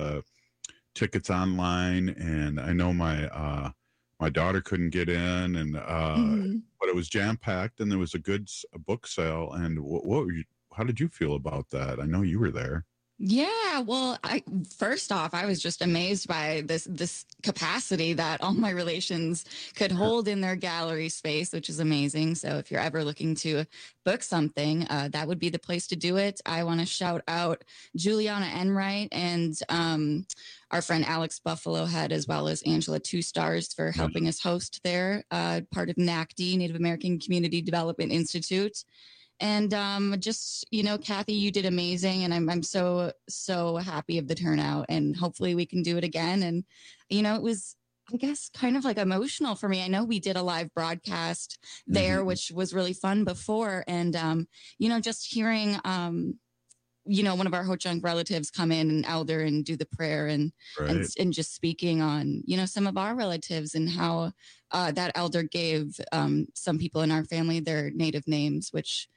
[SPEAKER 23] tickets online. And I know my daughter couldn't get in, and but it was jam packed, and there was a good book sale. And how did you feel about that? I know you were there.
[SPEAKER 24] Yeah, well, first off, I was just amazed by this capacity that All My Relations could hold in their gallery space, which is amazing. So if you're ever looking to book something, that would be the place to do it. I want to shout out Juliana Enright and our friend Alex Buffalo Head, as well as Angela Two Stars for helping us host there, part of NACD, Native American Community Development Institute. And just, Kathy, you did amazing. And I'm so, so happy of the turnout. And hopefully we can do it again. And, it was, I guess, kind of like emotional for me. I know we did a live broadcast there, which was really fun before. And, just hearing, one of our Ho-Chunk relatives come in and elder and do the prayer and just speaking on, some of our relatives and how that elder gave some people in our family their native names, which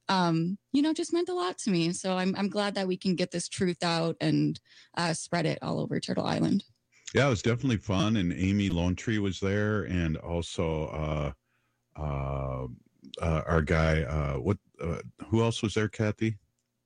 [SPEAKER 24] just meant a lot to me. So I'm glad that we can get this truth out and spread it all over Turtle Island.
[SPEAKER 23] Yeah, it was definitely fun. And Amy Lone Tree was there. And also our guy, who else was there, Kathy?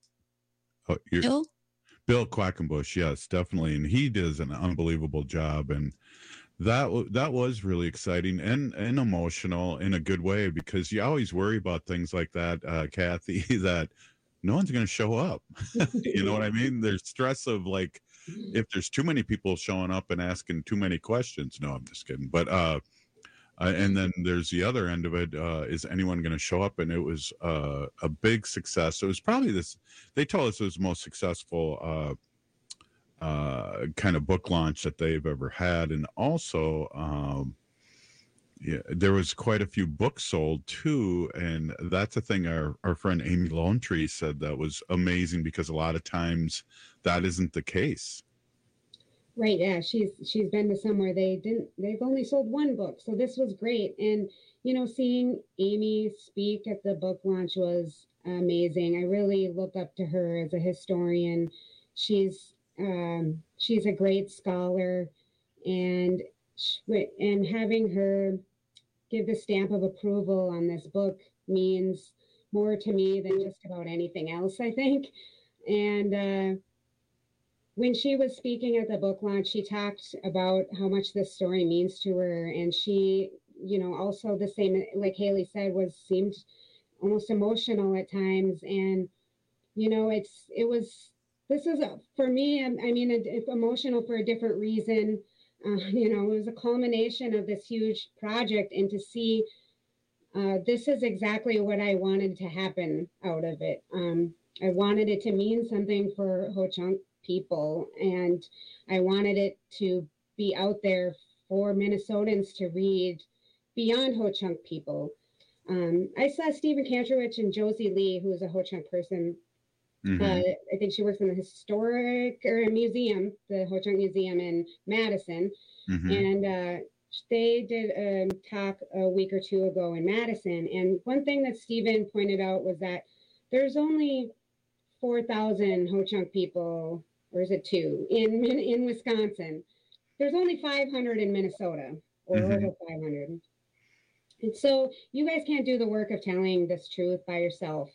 [SPEAKER 23] Bill Quackenbush. Yes, definitely. And he does an unbelievable job. And that was really exciting and emotional in a good way, because you always worry about things like that, Kathy, that no one's going to show up. You know what I mean? There's stress of like, if there's too many people showing up and asking too many questions. No, I'm just kidding. But and then there's the other end of it. Is anyone going to show up? And it was a big success. It was probably they told us it was the most successful kind of book launch that they've ever had. And also there was quite a few books sold too, and that's a thing our friend Amy Lone Tree said that was amazing, because a lot of times that isn't the case.
[SPEAKER 7] Right, yeah, she's been to somewhere they've only sold one book, so this was great. And seeing Amy speak at the book launch was amazing. I really look up to her as a historian. She's a great scholar, and having her give the stamp of approval on this book means more to me than just about anything else, I think. And when she was speaking at the book launch, she talked about how much this story means to her. And she, also the same, like Haley said, seemed almost emotional at times. And, for me, it's emotional for a different reason. It was a culmination of this huge project, and to see this is exactly what I wanted to happen out of it. I wanted it to mean something for Ho-Chunk people, and I wanted it to be out there for Minnesotans to read beyond Ho-Chunk people. I saw Stephen Kantrowitz and Josie Lee, who is a Ho-Chunk person.
[SPEAKER 23] Mm-hmm.
[SPEAKER 7] I think she works in the museum, the Ho-Chunk Museum in Madison.
[SPEAKER 23] Mm-hmm.
[SPEAKER 7] And they did a talk a week or two ago in Madison. And one thing that Stephen pointed out was that there's only 4,000 Ho-Chunk people, or is it 2, in Wisconsin. There's only 500 in Minnesota, or
[SPEAKER 23] Mm-hmm.
[SPEAKER 7] over 500. And so you guys can't do the work of telling this truth by yourself.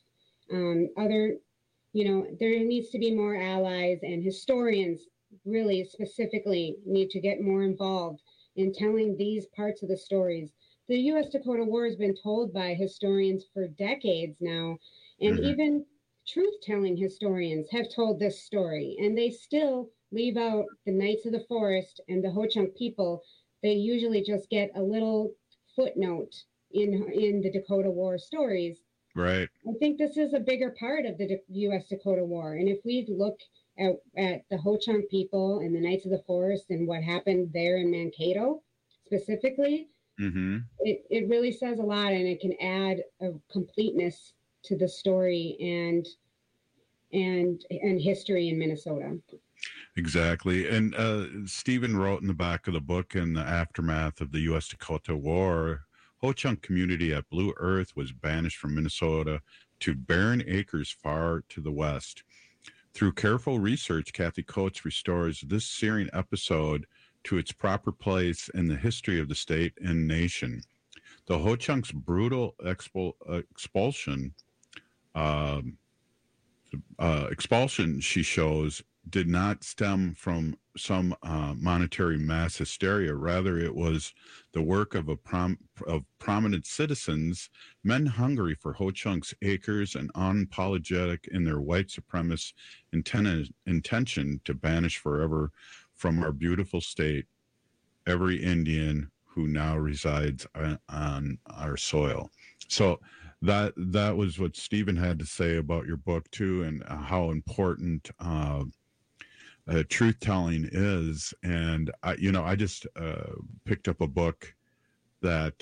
[SPEAKER 7] There needs to be more allies, and historians really specifically need to get more involved in telling these parts of the stories. The U.S. Dakota War has been told by historians for decades now, and
[SPEAKER 23] Mm-hmm.
[SPEAKER 7] even truth-telling historians have told this story, and they still leave out the Knights of the Forest and the Ho-Chunk people. They usually just get a little footnote in the Dakota War stories.
[SPEAKER 23] Right.
[SPEAKER 7] I think this is a bigger part of the U.S. Dakota War. And if we look at the Ho-Chunk people and the Knights of the Forest and what happened there in Mankato specifically,
[SPEAKER 23] Mm-hmm.
[SPEAKER 7] it really says a lot, and it can add a completeness to the story and history in Minnesota.
[SPEAKER 23] Exactly. And Stephen wrote in the back of the book, in the aftermath of the U.S. Dakota War, Ho-Chunk community at Blue Earth was banished from Minnesota to barren acres far to the west. Through careful research, Kathy Coates restores this searing episode to its proper place in the history of the state and nation. The Ho-Chunk's brutal expulsion, she shows, did not stem from some monetary mass hysteria. Rather, it was the work of prominent citizens, men hungry for Ho-Chunk's acres and unapologetic in their white supremacist intention to banish forever from our beautiful state every Indian who now resides on our soil. So that was what Stephen had to say about your book too, and how important truth-telling is. And I just picked up a book that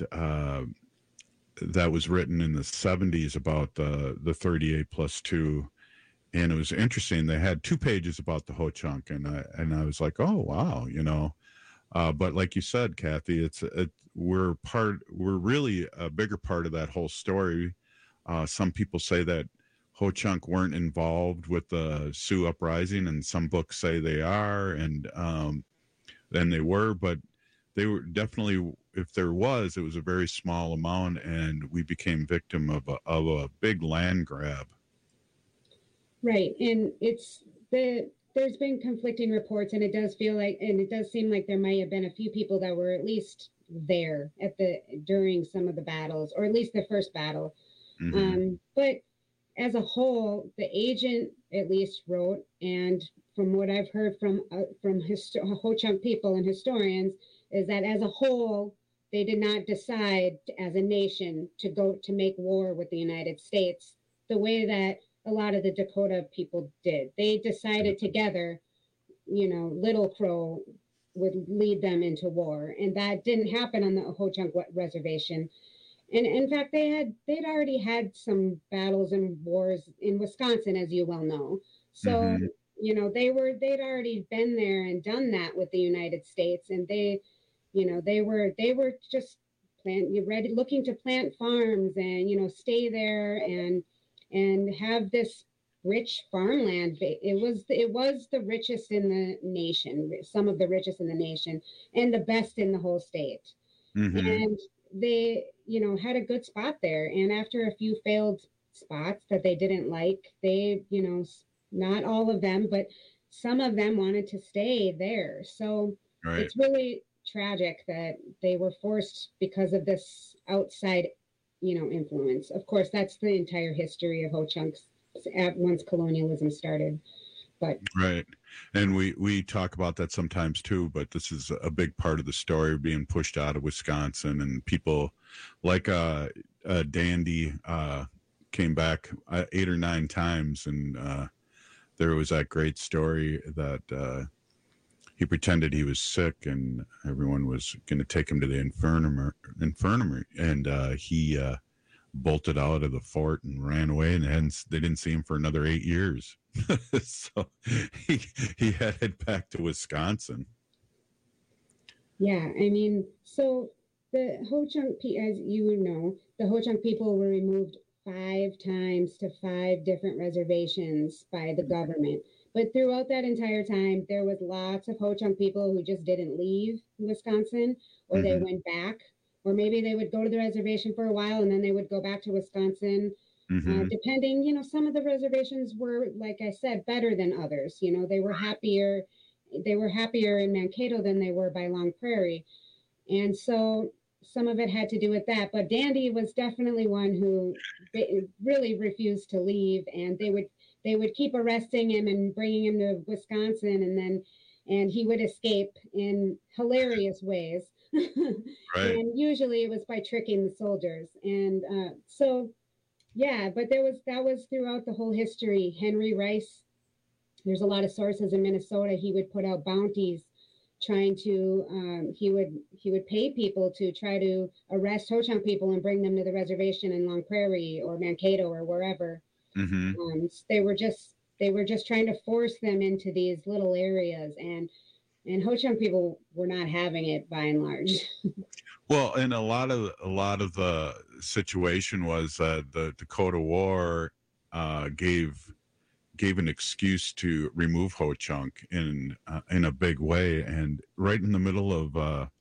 [SPEAKER 23] was written in the 70s about the 38+2, and it was interesting. They had 2 pages about the Ho-Chunk, and I was like, oh wow, but like you said, Kathy, we're really a bigger part of that whole story. Some people say that Ho-Chunk weren't involved with the Sioux uprising, and some books say they are, and then they were, but they were definitely, if there was, it was a very small amount, and we became victim of a big land grab.
[SPEAKER 7] Right, and there's been conflicting reports, and it does seem like there might have been a few people that were at least there during some of the battles, or at least the first battle.
[SPEAKER 23] Mm-hmm.
[SPEAKER 7] But as a whole, the agent at least wrote, and from what I've heard from Ho-Chunk people and historians, is that as a whole, they did not decide as a nation to go to make war with the United States the way that a lot of the Dakota people did. They decided together, Little Crow would lead them into war, and that didn't happen on the Ho-Chunk reservation. And in fact, they'd already had some battles and wars in Wisconsin, as you well know. So,
[SPEAKER 23] Mm-hmm.
[SPEAKER 7] They'd already been there and done that with the United States, and they were just looking to plant farms and stay there and have this rich farmland. It was the richest in the nation, some of the richest in the nation, and the best in the whole state.
[SPEAKER 23] Mm-hmm.
[SPEAKER 7] And they, had a good spot there. And after a few failed spots that they didn't like, they, not all of them, but some of them wanted to stay there. So it's really tragic that they were forced because of this outside, influence. Of course, that's the entire history of Ho-Chunks once colonialism started. But
[SPEAKER 23] right. And we talk about that sometimes too, but this is a big part of the story, being pushed out of Wisconsin, and people like Dandy came back 8 or 9 times, and there was that great story that he pretended he was sick and everyone was going to take him to the infirmary, and he bolted out of the fort and ran away, and they didn't see him for another 8 years. So he headed back to Wisconsin.
[SPEAKER 7] Yeah, so the Ho-Chunk, as you know, the Ho-Chunk people were removed 5 times to 5 different reservations by the government. But throughout that entire time, there was lots of Ho-Chunk people who just didn't leave Wisconsin, or they went back, or maybe they would go to the reservation for a while and then they would go back to Wisconsin. Depending, some of the reservations were, like I said, better than others. They were happier in Mankato than they were by Long Prairie. And so some of it had to do with that. But Dandy was definitely one who really refused to leave, and they would keep arresting him and bringing him to Wisconsin, and he would escape in hilarious ways. Right. And usually it was by tricking the soldiers. And but that was throughout the whole history. Henry Rice, there's a lot of sources in Minnesota. He would put out bounties trying to, he would pay people to try to arrest Ho-Chunk people and bring them to the reservation in Long Prairie or Mankato or wherever. They were just trying to force them into these little areas, and Ho-Chunk people were not having it by and large.
[SPEAKER 23] Well, and a lot of the situation was the Dakota War gave an excuse to remove Ho-Chunk in a big way, and right in the middle of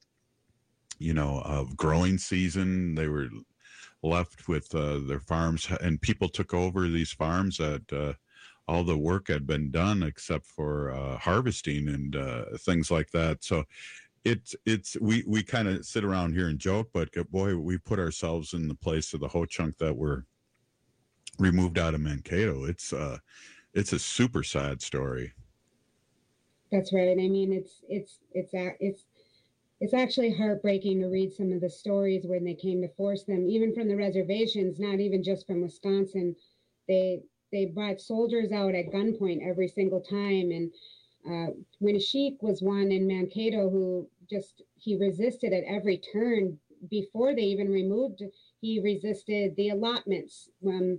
[SPEAKER 23] of growing season, they were left with their farms, and people took over these farms that all the work had been done except for harvesting and things like that. So we kind of sit around here and joke, but boy, we put ourselves in the place of the Ho-Chunk that were removed out of Mankato. It's a super sad story.
[SPEAKER 7] That's right. It's actually heartbreaking to read some of the stories when they came to force them, even from the reservations, not even just from Wisconsin. They brought soldiers out at gunpoint every single time. And Winneshiek was one in Mankato who he resisted at every turn. Before they even removed, he resisted the allotments.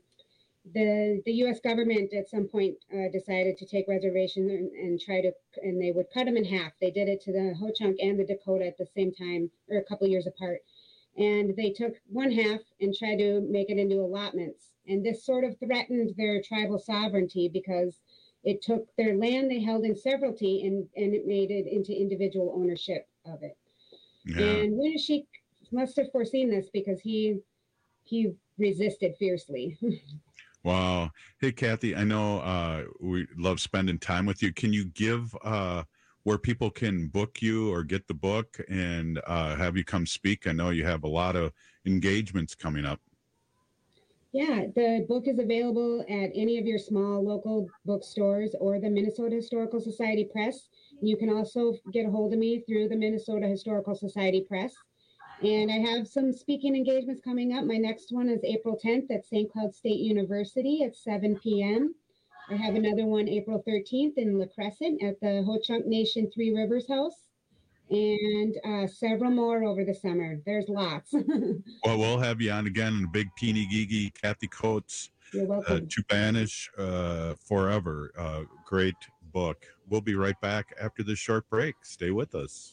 [SPEAKER 7] The U.S. government at some point decided to take reservations and they would cut them in half. They did it to the Ho-Chunk and the Dakota at the same time, or a couple years apart. And they took one half and tried to make it into allotments. And this sort of threatened their tribal sovereignty, because it took their land they held in severalty and it made it into individual ownership of it. Yeah. And Winneshiek must have foreseen this, because he resisted fiercely.
[SPEAKER 23] Wow. Hey, Kathy, I know we love spending time with you. Can you give where people can book you or get the book and have you come speak? I know you have a lot of engagements coming up.
[SPEAKER 7] Yeah, the book is available at any of your small local bookstores or the Minnesota Historical Society Press. You can also get a hold of me through the Minnesota Historical Society Press. And I have some speaking engagements coming up. My next one is April 10th at St. Cloud State University at 7 p.m. I have another one April 13th in La Crescent at the Ho-Chunk Nation Three Rivers House, and several more over the summer. There's lots.
[SPEAKER 23] Well, we'll have you on again, Big Teeny Geeky, Kathy Coates.
[SPEAKER 7] You're welcome.
[SPEAKER 23] Chubanish Forever. Great book. We'll be right back after this short break. Stay with us.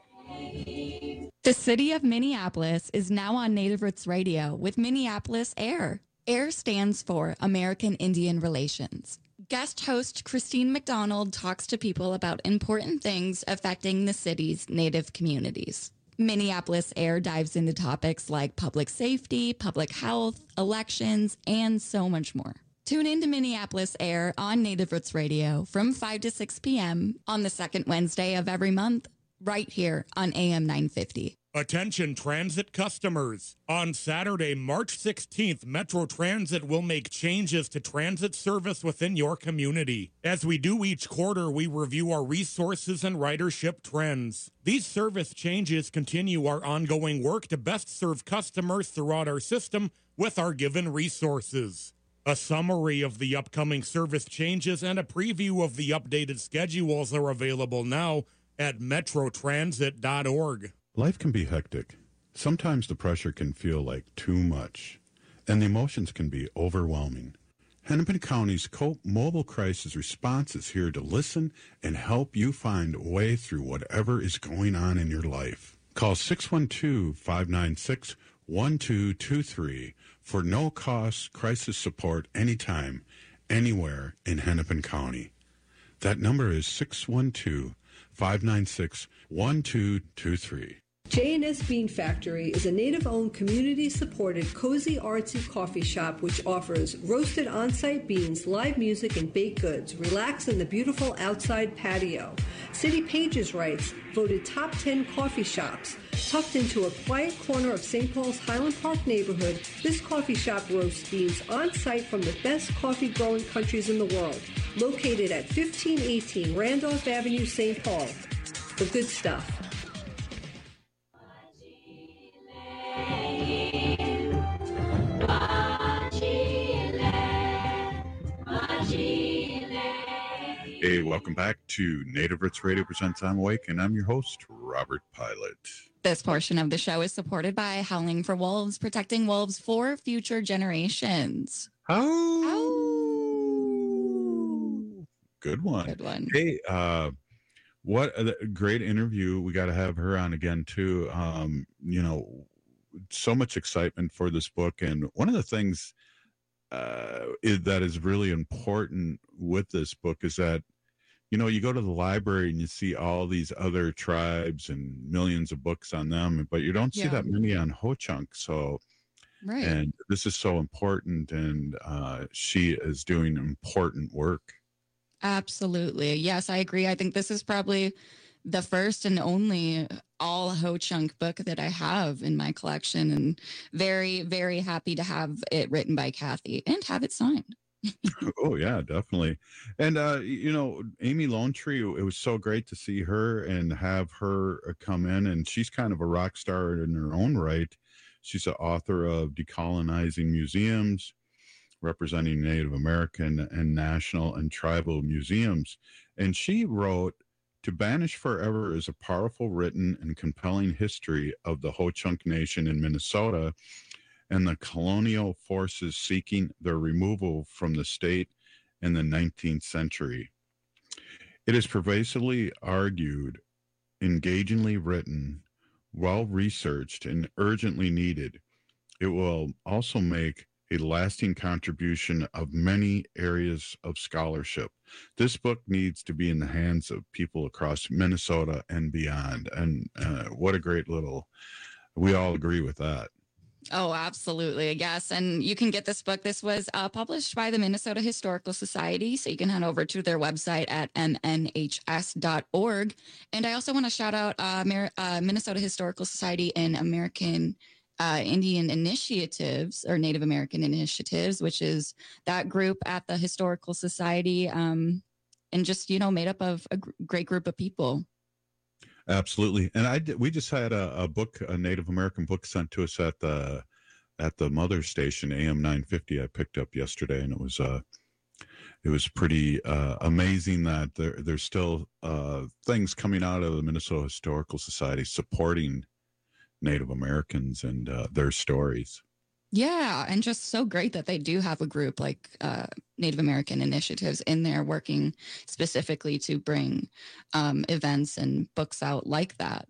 [SPEAKER 24] The city of Minneapolis is now on Native Roots Radio with Minneapolis AIR. AIR stands for American Indian Relations. Guest host Christine McDonald talks to people about important things affecting the city's Native communities. Minneapolis AIR dives into topics like public safety, public health, elections, and so much more. Tune in to Minneapolis Air on Native Roots Radio from 5 to 6 p.m. on the second Wednesday of every month, right here on AM 950.
[SPEAKER 13] Attention transit customers. On Saturday, March 16th, Metro Transit will make changes to transit service within your community. As we do each quarter, we review our resources and ridership trends. These service changes continue our ongoing work to best serve customers throughout our system with our given resources. A summary of the upcoming service changes and a preview of the updated schedules are available now at metrotransit.org.
[SPEAKER 23] Life can be hectic. Sometimes the pressure can feel like too much, and the emotions can be overwhelming. Hennepin County's COPE Mobile Crisis Response is here to listen and help you find a way through whatever is going on in your life. Call 612-596-1223 for no-cost crisis support anytime, anywhere in Hennepin County. That number is 612-596-1223.
[SPEAKER 5] J&S Bean Factory is a native-owned, community-supported, cozy, artsy coffee shop which offers roasted on-site beans, live music, and baked goods. Relax in the beautiful outside patio. City Pages writes, voted top 10 coffee shops. Tucked into a quiet corner of St. Paul's Highland Park neighborhood, this coffee shop roasts beans on-site from the best coffee-growing countries in the world. Located at 1518 Randolph Avenue, St. Paul. The good stuff.
[SPEAKER 23] Hey, welcome back to Native Roots Radio Presents I'm Awake, and I'm your host, Robert Pilot.
[SPEAKER 24] This portion of the show is supported by Howling for Wolves, protecting wolves for future generations.
[SPEAKER 23] Oh, good one.
[SPEAKER 24] Good one.
[SPEAKER 23] Hey, what a great interview. We got to have her on again, too. So much excitement for this book. And one of the things that is really important with this book is that, you go to the library and you see all these other tribes and millions of books on them, but you don't see that many on Ho-Chunk. So,
[SPEAKER 24] right.
[SPEAKER 23] And this is so important, and she is doing important work.
[SPEAKER 24] Absolutely. Yes, I agree. I think this is probably the first and only all Ho-Chunk book that I have in my collection, and very, very happy to have it written by Kathy and have it signed.
[SPEAKER 23] Oh, yeah, definitely. And, Amy Lone Tree, it was so great to see her and have her come in, and she's kind of a rock star in her own right. She's the author of Decolonizing Museums, representing Native American and national and tribal museums. And she wrote, To Banish Forever is a powerful, written, and compelling history of the Ho-Chunk Nation in Minnesota and the colonial forces seeking their removal from the state in the 19th century. It is pervasively argued, engagingly written, well-researched, and urgently needed. It will also make a lasting contribution of many areas of scholarship. This book needs to be in the hands of people across Minnesota and beyond. And what a great we all agree with that.
[SPEAKER 24] Oh, absolutely. Yes. And you can get this book. This was published by the Minnesota Historical Society. So you can head over to their website at mnhs.org. And I also want to shout out Minnesota Historical Society and American Indian Initiatives, or Native American Initiatives, which is that group at the Historical Society, and just, made up of a great group of people.
[SPEAKER 23] Absolutely. And we just had a Native American book sent to us at the mother station, AM 950. I picked up yesterday, and it was pretty amazing that there's still things coming out of the Minnesota Historical Society supporting Native Americans and their stories.
[SPEAKER 24] Yeah, and just so great that they do have a group like Native American Initiatives in there working specifically to bring events and books out like that.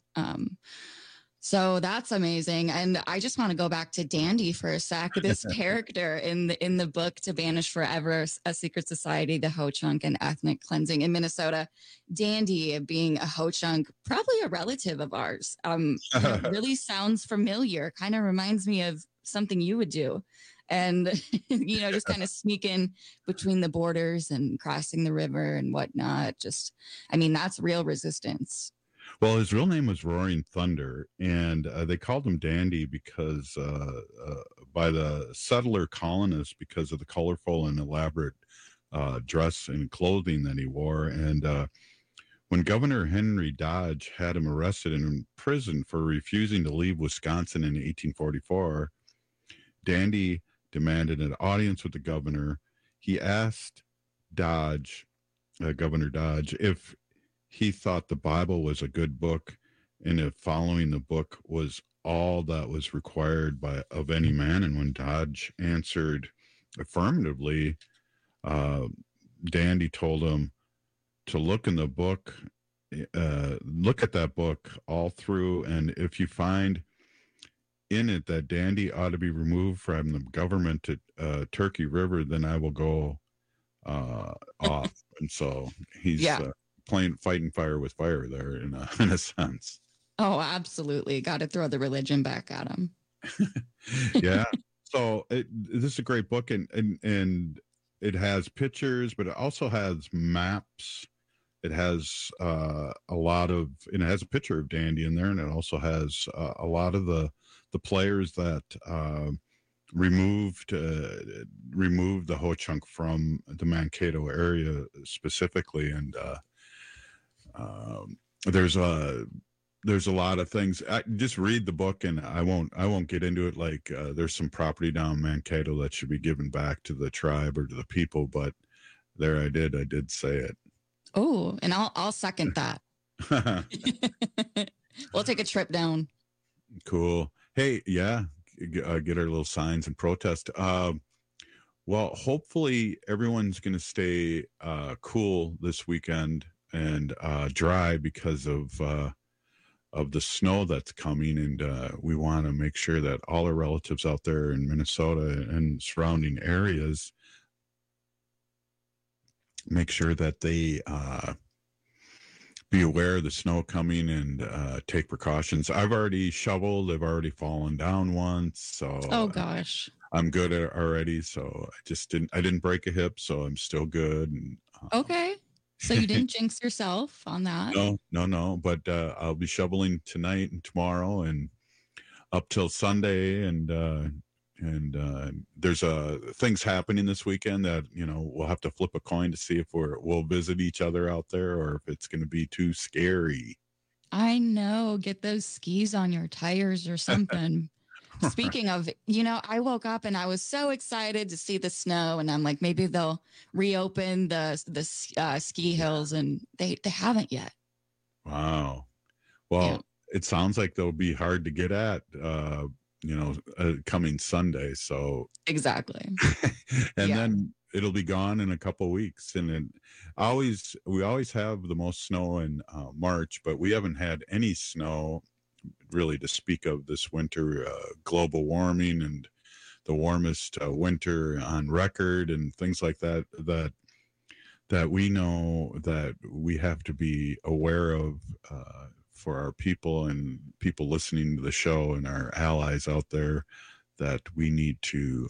[SPEAKER 24] So that's amazing. And I just want to go back to Dandy for a sec. This character in the book, To Banish Forever, A Secret Society, the Ho-Chunk and Ethnic Cleansing in Minnesota. Dandy being a Ho-Chunk, probably a relative of ours. It really sounds familiar. Kind of reminds me of something you would do. and, you know, just kind of sneak in between the borders and crossing the river and whatnot. Just, I mean, that's real resistance.
[SPEAKER 23] Well, his real name was Roaring Thunder, and they called him Dandy because by the settler colonists because of the colorful and elaborate dress and clothing that he wore. And when Governor Henry Dodge had him arrested and imprisoned for refusing to leave Wisconsin in 1844, Dandy demanded an audience with the governor. He asked Governor Dodge, if he thought the Bible was a good book, and if following the book was all that was required of any man. And when Dodge answered affirmatively, Dandy told him to look in the book, look at that book all through, and if you find in it that Dandy ought to be removed from the government at Turkey River, then I will go off. And so he's fighting fire with fire there in a sense.
[SPEAKER 24] Oh, absolutely. Got to throw the religion back at him.
[SPEAKER 23] Yeah. So this is a great book, and it has pictures, but it also has maps. It has it has a picture of Dandy in there, and it also has a lot of the players that removed the Ho-Chunk from the Mankato area specifically, and there's a lot of things. Just read the book, and I won't get into it. Like there's some property down Mankato that should be given back to the tribe or to the people, but there I did say it.
[SPEAKER 24] Oh, and I'll second that. We'll take a trip down.
[SPEAKER 23] Cool. Hey, yeah, get our little signs and protest. Well, hopefully everyone's going to stay cool this weekend and dry because of the snow that's coming, and we want to make sure that all our relatives out there in Minnesota and surrounding areas make sure that they be aware of the snow coming and take precautions. I've already shoveled. I've already fallen down once, so
[SPEAKER 24] oh gosh,
[SPEAKER 23] I'm good at it already. So I didn't break a hip, so I'm still good. And,
[SPEAKER 24] okay. So you didn't jinx yourself on that?
[SPEAKER 23] No. But I'll be shoveling tonight and tomorrow and up till Sunday. And there's things happening this weekend that, we'll have to flip a coin to see if we'll visit each other out there or if it's going to be too scary.
[SPEAKER 24] I know. Get those skis on your tires or something. Speaking of, I woke up and I was so excited to see the snow, and I'm like, maybe they'll reopen the ski hills, and they haven't yet.
[SPEAKER 23] Wow. Well, It sounds like they'll be hard to get at, coming Sunday. So
[SPEAKER 24] exactly.
[SPEAKER 23] And then it'll be gone in a couple of weeks. And we always have the most snow in March, but we haven't had any snow really to speak of this winter. Global warming and the warmest winter on record and things like that we know that we have to be aware of for our people and people listening to the show and our allies out there, that we need to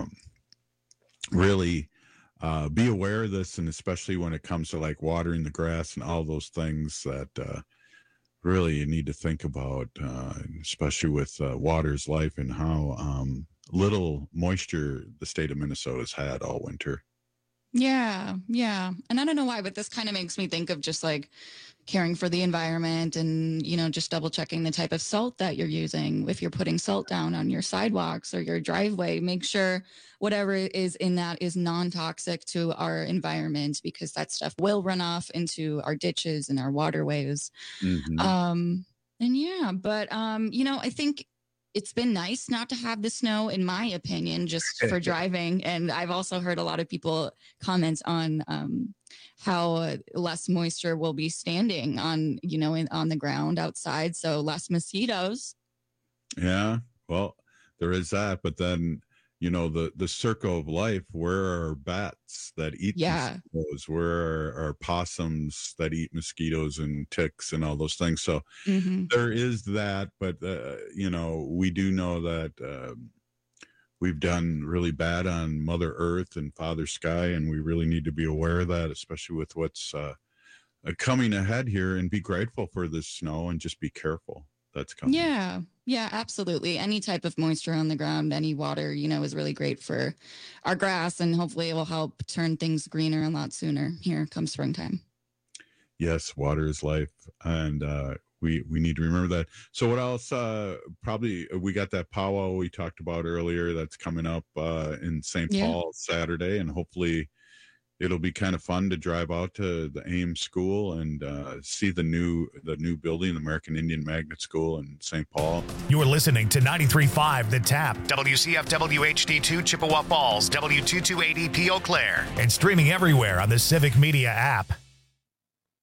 [SPEAKER 23] really be aware of this, and especially when it comes to like watering the grass and all those things that really you need to think about, especially with water's life and how little moisture the state of Minnesota's had all winter.
[SPEAKER 24] Yeah. And I don't know why, but this kind of makes me think of just like caring for the environment and, just double checking the type of salt that you're using. If you're putting salt down on your sidewalks or your driveway, make sure whatever is in that is non-toxic to our environment, because that stuff will run off into our ditches and our waterways.
[SPEAKER 23] Mm-hmm.
[SPEAKER 24] I think it's been nice not to have the snow, in my opinion, just for driving. And I've also heard a lot of people comment on how less moisture will be standing on, on the ground outside. So less mosquitoes.
[SPEAKER 23] Yeah, well, there is that. But then, the circle of life, where are bats that eat mosquitoes? Where are possums that eat mosquitoes and ticks and all those things? So there is that. But, we do know that we've done really bad on Mother Earth and Father Sky, and we really need to be aware of that, especially with what's coming ahead here, and be grateful for this snow and just be careful that's coming.
[SPEAKER 24] Yeah, absolutely. Any type of moisture on the ground, any water, is really great for our grass, and hopefully it will help turn things greener a lot sooner here come springtime.
[SPEAKER 23] Yes, water is life, and we need to remember that. So what else? Probably we got that powwow we talked about earlier that's coming up in St. Paul Saturday, and hopefully it'll be kind of fun to drive out to the Ames School and see the new building, the American Indian Magnet School in St. Paul.
[SPEAKER 2] You're listening to 93.5 The Tap, WCFW HD2 Chippewa Falls, W228EP Eau Claire, and streaming everywhere on the Civic Media app.